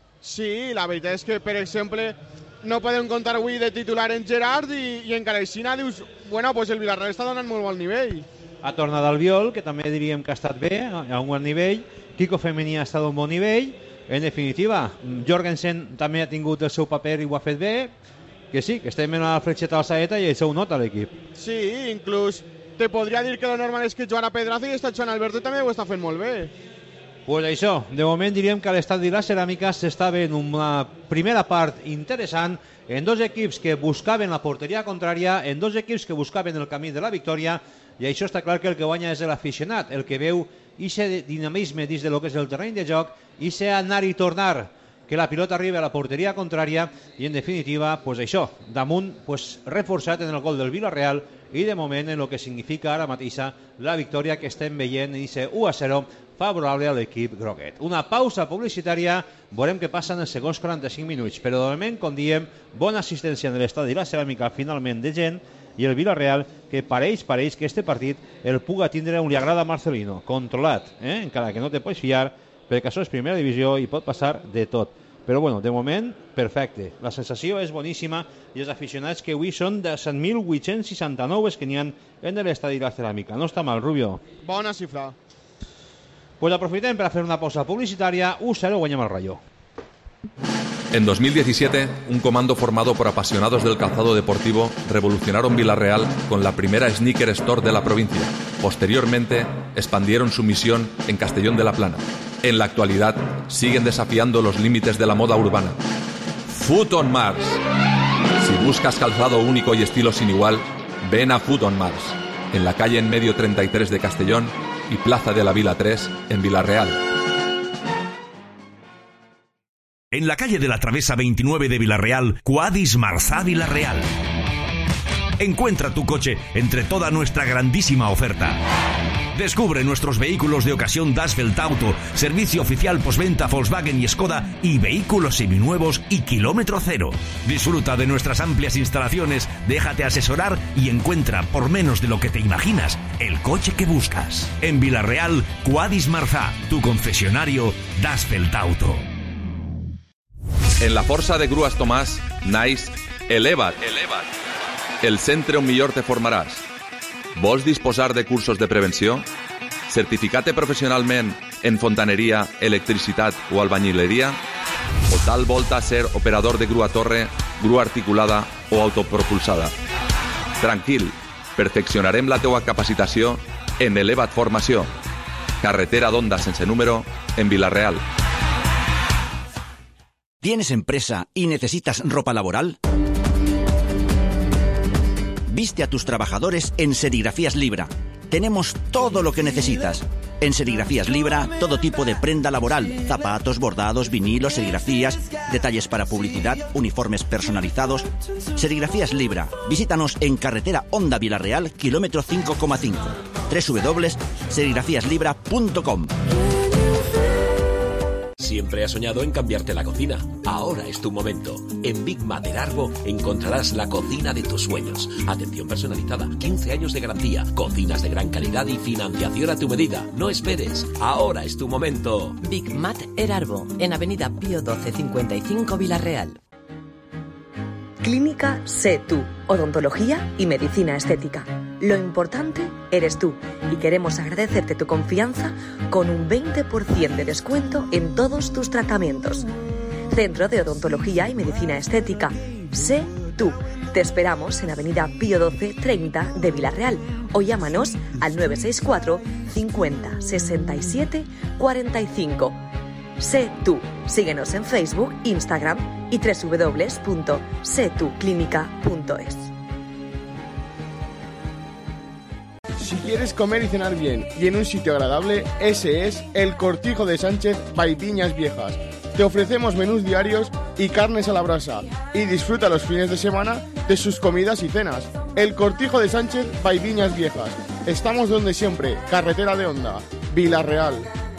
Sí, la veritat és que, per exemple, no podem comptar avui de titular en Gerard i, i encara així dius, bueno, pues el Villarreal està donant molt bon nivell. Ha tornat Albiol, que també diríem que ha estat bé, a un bon nivell. Quico Femení ha estat a un bon nivell. En definitiva, Jorgensen també ha tingut el seu paper i ho ha fet bé, que sí, que estem en la fletxeta al saeta i això ho nota l'equip. Sí, inclús te podria dir que lo normal és que Joan Pedraza i està Joan Alberto també ho està fent molt bé. Pues això, de moment diríem que a l'estadi de la Ceràmica s'està veient una primera part interessant en dos equips que buscaven la porteria contrària, en dos equips que buscaven el camí de la victòria, i això està clar que el que guanya és l'aficionat, el que veu aquest dinamisme dins de lo que és el terreny de joc, i ser anar i tornar, que la pilota arribi a la porteria contrària, i en definitiva, pues això, damunt pues, reforçat en el gol del Villarreal, i de moment en el que significa ara mateixa la victòria que estem veient en aquest u a zero favorable a l'equip groguet. Una pausa publicitària, veurem què passa en els segons quaranta-cinc minuts, però de moment, com diem, bona assistència en l'estadi La Ceràmica finalment de gent, i el Villarreal, que pareix, pareix que este partit el puga tindre on li agrada a Marcelino, controlat, eh? encara que no te pots fiar, perquè això és primera divisió i pot passar de tot. Però bueno, de moment, perfecte. La sensació és boníssima i els aficionats que avui són de set mil vuit-cents seixanta-nou que n'hi ha en l'estadi de La Ceràmica. No està mal, Rubio. Bona xifra. Pues aprofitem para hacer una pausa publicitaria. u cero guanyem el Rayo. En dos mil diecisiete, un comando formado por apasionados del calzado deportivo revolucionaron Villarreal con la primera sneaker store de la provincia. Posteriormente, expandieron su misión en Castellón de la Plana. En la actualidad, siguen desafiando los límites de la moda urbana. Foot on Mars. Si buscas calzado único y estilo sin igual, ven a Foot on Mars, en la calle en medio treinta y tres de Castellón y Plaza de la Vila tres en Villarreal. En la calle de la Travesa veintinueve de Villarreal, Quadis Marzá Villarreal. Encuentra tu coche entre toda nuestra grandísima oferta. Descubre nuestros vehículos de ocasión Dasvelt Auto, servicio oficial postventa Volkswagen y Skoda y vehículos seminuevos y kilómetro cero. Disfruta de nuestras amplias instalaciones, déjate asesorar y encuentra por menos de lo que te imaginas el coche que buscas. En Villarreal, Quadis Marzá, tu concesionario Dasvelt Auto. En la Força de Grues Tomàs, naix Eleva't. Eleva't. El centre on millor te formaràs. Vols disposar de cursos de prevenció? Certificat-te professionalment en fontaneria, electricitat o albañileria? O tal volta ser operador de grua torre, grua articulada o autopropulsada? Tranquil, perfeccionarem la teua capacitació en Eleva't Formació. Carretera d'Onda sense número, en Villarreal. ¿Tienes empresa y necesitas ropa laboral? Viste a tus trabajadores en Serigrafías Libra. Tenemos todo lo que necesitas. En Serigrafías Libra, todo tipo de prenda laboral, zapatos, bordados, vinilos, serigrafías, detalles para publicidad, uniformes personalizados. Serigrafías Libra. Visítanos en Carretera Honda Villarreal, kilómetro cinco coma cinco. doble u doble u doble u punto serigrafías libra punto com. Siempre has soñado en cambiarte la cocina. Ahora es tu momento. En Big Mat Erarbo encontrarás la cocina de tus sueños. Atención personalizada, quince años de garantía, cocinas de gran calidad y financiación a tu medida. No esperes. Ahora es tu momento. Big Mat Erarbo, en Avenida Pío doce cincuenta y cinco, Villarreal. Clínica Sé Tú, odontología y medicina estética. Lo importante eres tú y queremos agradecerte tu confianza con un veinte por ciento de descuento en todos tus tratamientos. Centro de Odontología y Medicina Estética. Sé Tú. Te esperamos en Avenida Pío doce treinta de Villarreal o llámanos al nueve seis cuatro cincuenta sesenta y siete cuarenta y cinco. Sé Tú. Síguenos en Facebook, Instagram y doble u doble u doble u punto sé tú clínica punto es. Si quieres comer y cenar bien y en un sitio agradable, ese es El Cortijo de Sánchez by Viñas Viejas. Te ofrecemos menús diarios y carnes a la brasa y disfruta los fines de semana de sus comidas y cenas. El Cortijo de Sánchez by Viñas Viejas. Estamos donde siempre, carretera de Onda, Vila-real.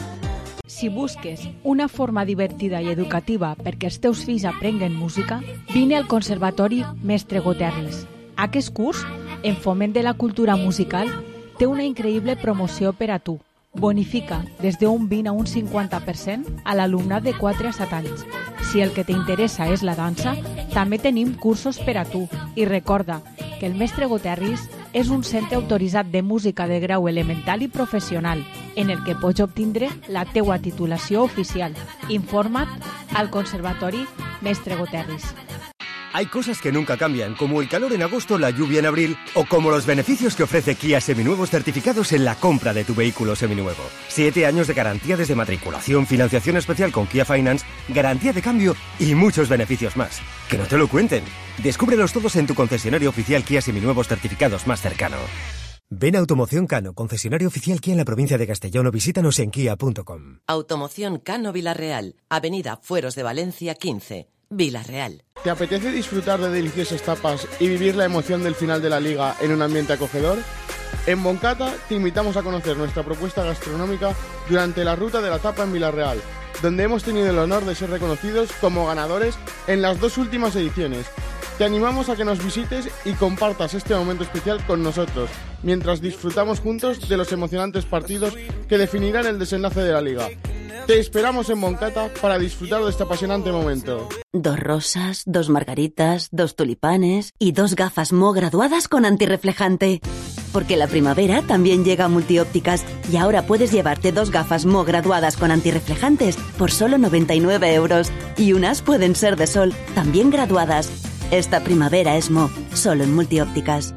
Si busques una forma divertida i educativa perquè els teus fills aprenguen música, vine al Conservatori Mestre Goterris. Aquest curs, en foment de la cultura musical, té una increïble promoció per a tu. Bonifica des d'un vint a un cinquanta per cent a l'alumnat de quatre a set anys. Si el que t'interessa és la dansa, també tenim cursos per a tu. I recorda que el Mestre Goterris és un centre autoritzat de música de grau elemental i professional, en el que pots obtindre la teua titulació oficial. Informa't al Conservatori Mestre Goterris. Hay cosas que nunca cambian, como el calor en agosto, la lluvia en abril, o como los beneficios que ofrece Kia Seminuevos certificados en la compra de tu vehículo seminuevo. Siete años de garantía desde matriculación, financiación especial con Kia Finance, garantía de cambio y muchos beneficios más. Que no te lo cuenten. Descúbrelos todos en tu concesionario oficial Kia Seminuevos certificados más cercano. Ven a Automoción Cano, concesionario oficial Kia en la provincia de Castellón, o visítanos en kia punto com. Automoción Cano Villarreal, Avenida Fueros de Valencia quince, Villarreal. ¿Te apetece disfrutar de deliciosas tapas y vivir la emoción del final de la liga en un ambiente acogedor? En Moncata te invitamos a conocer nuestra propuesta gastronómica durante la Ruta de la Tapa en Villarreal, donde hemos tenido el honor de ser reconocidos como ganadores en las dos últimas ediciones. Te animamos a que nos visites y compartas este momento especial con nosotros, mientras disfrutamos juntos de los emocionantes partidos que definirán el desenlace de la liga. Te esperamos en Moncata para disfrutar de este apasionante momento. Dos rosas, dos margaritas, dos tulipanes y dos gafas Mo graduadas con antirreflejante. Porque la primavera también llega a Multiópticas y ahora puedes llevarte dos gafas Mo graduadas con antirreflejantes por solo noventa y nueve euros. Y unas pueden ser de sol, también graduadas. Esta primavera es Mo, solo en Multiópticas.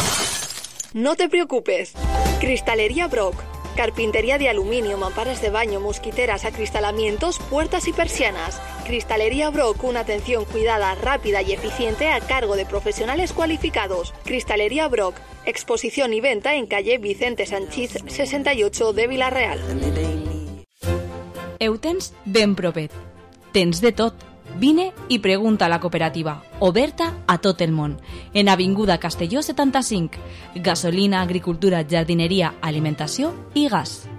No te preocupes. Cristalería Brock. Carpintería de aluminio, mamparas de baño, mosquiteras, acristalamientos, puertas y persianas. Cristalería Brock, una atención cuidada, rápida y eficiente a cargo de profesionales cualificados. Cristalería Brock, exposición y venta en calle Vicente Sanchís sesenta y ocho de Vila-real. Ho tens ben propet. Tens de tot. Vine i pregunta a la cooperativa, oberta a tot el món. En Avinguda Castelló setanta-cinc. Gasolina, agricultura, jardineria, alimentació i gas.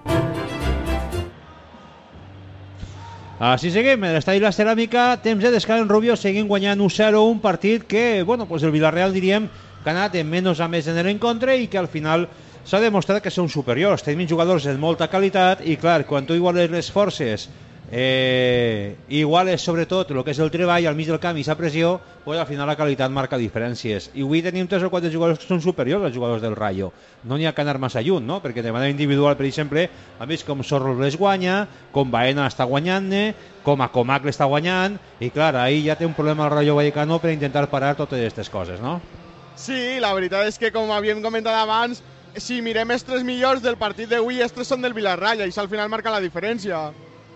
Així seguim, en l'estadi La Ceràmica, temps de descans en Rubio, seguim guanyant un zero, un partit que, bueno, pues el Villarreal diríem que ha anat en menys a més en l'encontre i que al final s'ha demostrat que són superiors. Tenim jugadors de molta qualitat i, clar, quan tu iguales les forces, eh, iguales sobretot el que és el treball al mig del camp i sa pressió, pues al final la qualitat marca diferències. I avui tenim tres o quatre jugadors que són superiors als jugadors del Rayo. No n'hi ha que anar massa lluny, no? Perquè de manera individual, per exemple, hem vist com Sorlos les guanya, com Baena està guanyant-ne, com a Comac l'està guanyant, i clar, ahí ja té un problema el Rayo Vallecano per intentar parar totes aquestes coses, no? Sí, la veritat és que, com havíem comentat abans, si mirem els tres millors del partit d'avui, els tres són del Villarreal, i això al final marca la diferència.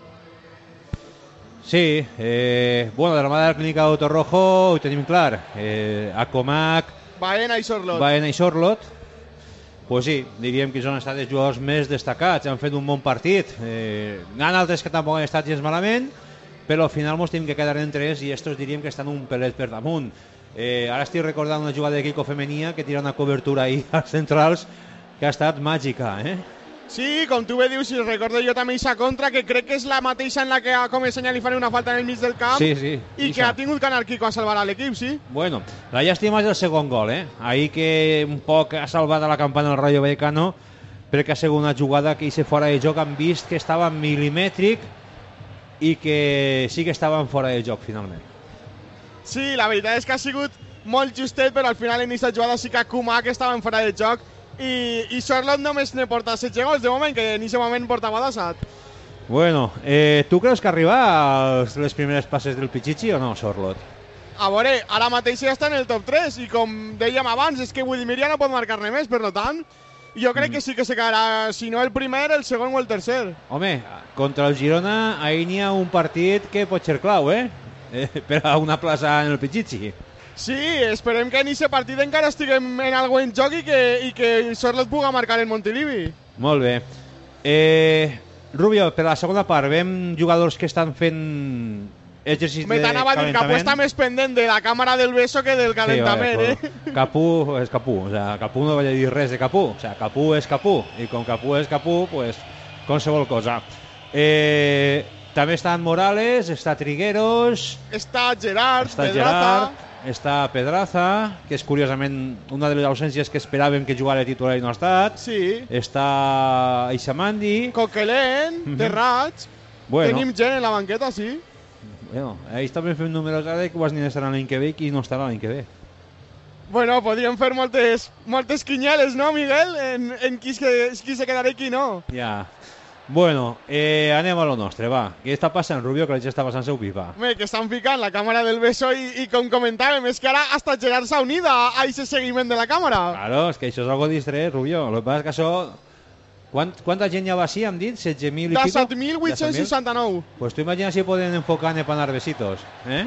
Sí, eh, bueno, de la mà de la clínica d'Autorrojo ho tenim clar, eh, a Comac, Baena i Sorlot. Baena i Sorlot, pues sí, diríem que són estat els jugadors més destacats, han fet un bon partit, eh, n'han altres que tampoc han estat gens malament, però al final ens tenim que quedar en tres i estos diríem que estan un pelet per damunt. Eh, ara estic recordant una jugada de Kiko Femenia que tira una cobertura ahí als centrals que ha estat màgica, eh? Sí, com tu bé dius, i recordo jo també aquesta contra, que crec que és la mateixa en la que com a senyal li fan una falta en el mig del camp. Sí, sí. I Isa. Que ha tingut Canal Kiko a salvar a l'equip, sí. Bueno, la llàstima és el segon gol, eh? Ahí que un poc ha salvat a la campana el Rayo Vallecano, perquè ha sigut una jugada que hice fora de joc, han vist que estava milimètric i que sí que estaven fora de joc, finalment. Sí, la veritat és que ha sigut molt justet, però al final en aquesta jugada sí que Koeman que estaven fora de joc, i, i Sorloth només ne porta setze gols de moment, que en aquest moment portava desat. Bueno, eh, tu creus que arriba a les primeres passes del Pichichi o no, Sorloth? A veure, ara mateix ja està en el top tres, i com dèiem abans, és que Budimir ja no pot marcar-ne més, per tant, jo crec mm. que sí que se quedarà, si no el primer, el segon o el tercer. Home, contra el Girona, ahir n'hi ha un partit que pot ser clau, eh? eh per a una plaça en el Pichichi. Sí, esperem que en aquest partit encara estiguem en algo en joc i que, i que Sorloth pugui marcar el Montilivi. Molt bé. Eh, Rubio, per la segona part, veiem jugadors que estan fent exercicis de calentament. M'anava a dir, Capú està més pendent de la càmera del beso que del calentament, sí, vale, eh? Capú és Capú, o sea, Capú no vaig a dir res de Capú, o sea, Capú és Capú, i com Capú és Capú, pues, qualsevol cosa. Eh, també estan Morales, està Trigueros... Està Gerard, està Pedraza... Gerard, està Pedraza, que és curiosament una de les ausències que esperàvem que jugara titular i no ha estat. Sí. Està Ixamandi. Coquelin, uh-huh. Terrats. Bueno. Tenim gent en la banqueta, sí. Bueno, ahí també fem números ara que vas ni estarà l'any que ve i qui no estarà l'any que ve. Bueno, podríem fer moltes, moltes quinyeles, no, Miguel? En, en qui, se, qui se quedarà i qui no. Ja. Bueno, eh, anem a lo nostre, va. Què està passant, Rubio, que la gent està passant seu pipa? Home, que estan ficant la càmera del beso i, i com comentàvem, és que ara hasta Gerard s'ha unit a aquest seguiment de la càmera. Claro, és que això és algo distret, Rubio. Lo que passa és que això... Quant, quanta gent ja va així, hem dit? setze mil i pico? set mil vuit-cents seixanta-nou. Pues tu imagina si poden enfocar en panar besitos, eh?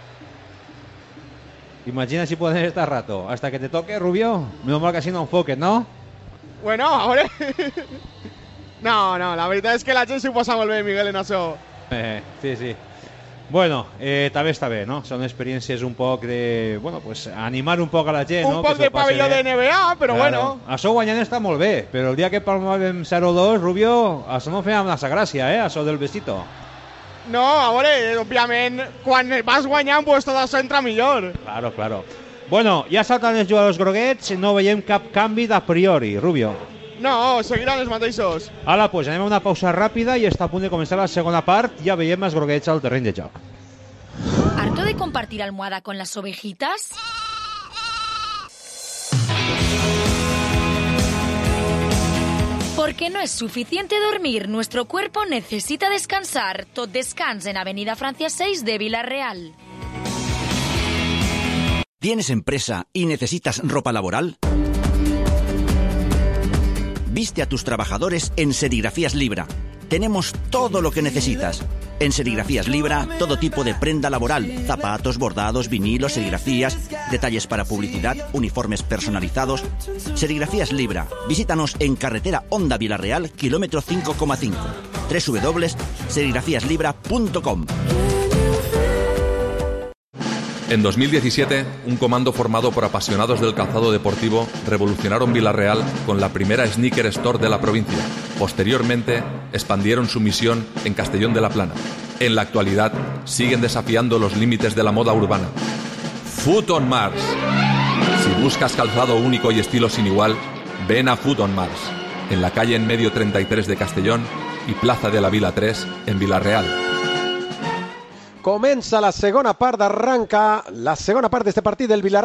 Imagina si poden estar rato. Hasta que te toque, Rubio. Menos mal que así no enfoques, ¿no? Bueno, ahora... No, no, la veritat és que la gent s'ho posa molt bé, Miguel, en això. Eh, sí, sí. Bueno, eh, també està bé, no? Són experiències un poc de... Bueno, pues animar un poc a la gent, un no? Un poc de pavelló de N B A, però claro. Bueno. Això guanyant està molt bé, però el dia que palmàvem zero dos, Rubio, això no feia massa gràcia, eh? Això del besito. No, a veure, òbviament, quan vas guanyant, pues tot això entra millor. Claro, claro. Bueno, ja salten els jugadors groguets, no veiem cap canvi d'a priori, Rubio. No, seguiran els mateixos. Ara, pues, anem a una pausa ràpida i està a punt de començar la segona part. Ja veiem els groguets al terreny de joc. ¿Harto de compartir almohada con las ovejitas? Porque no es suficiente dormir, nuestro cuerpo necesita descansar. Tot descans en Avenida Francia seis de Villarreal. ¿Tienes empresa y necesitas ropa laboral? Viste a tus trabajadores en Serigrafías Libra. Tenemos todo lo que necesitas. En Serigrafías Libra, todo tipo de prenda laboral, zapatos, bordados, vinilos, serigrafías, detalles para publicidad, uniformes personalizados. Serigrafías Libra. Visítanos en carretera Honda Villarreal, kilómetro cinco coma cinco. doble u doble u doble u punto serigrafías libra punto com. En dos mil diecisiete, un comando formado por apasionados del calzado deportivo revolucionaron Villarreal con la primera sneaker store de la provincia. Posteriormente, expandieron su misión en Castellón de la Plana. En la actualidad, siguen desafiando los límites de la moda urbana. Foot on Mars. Si buscas calzado único y estilo sin igual, ven a Foot on Mars, en la calle en medio treinta y tres de Castellón y Plaza de la Vila tres en Villarreal. Comença la segona part, d'arranca la segona part d'este partit del Villarreal.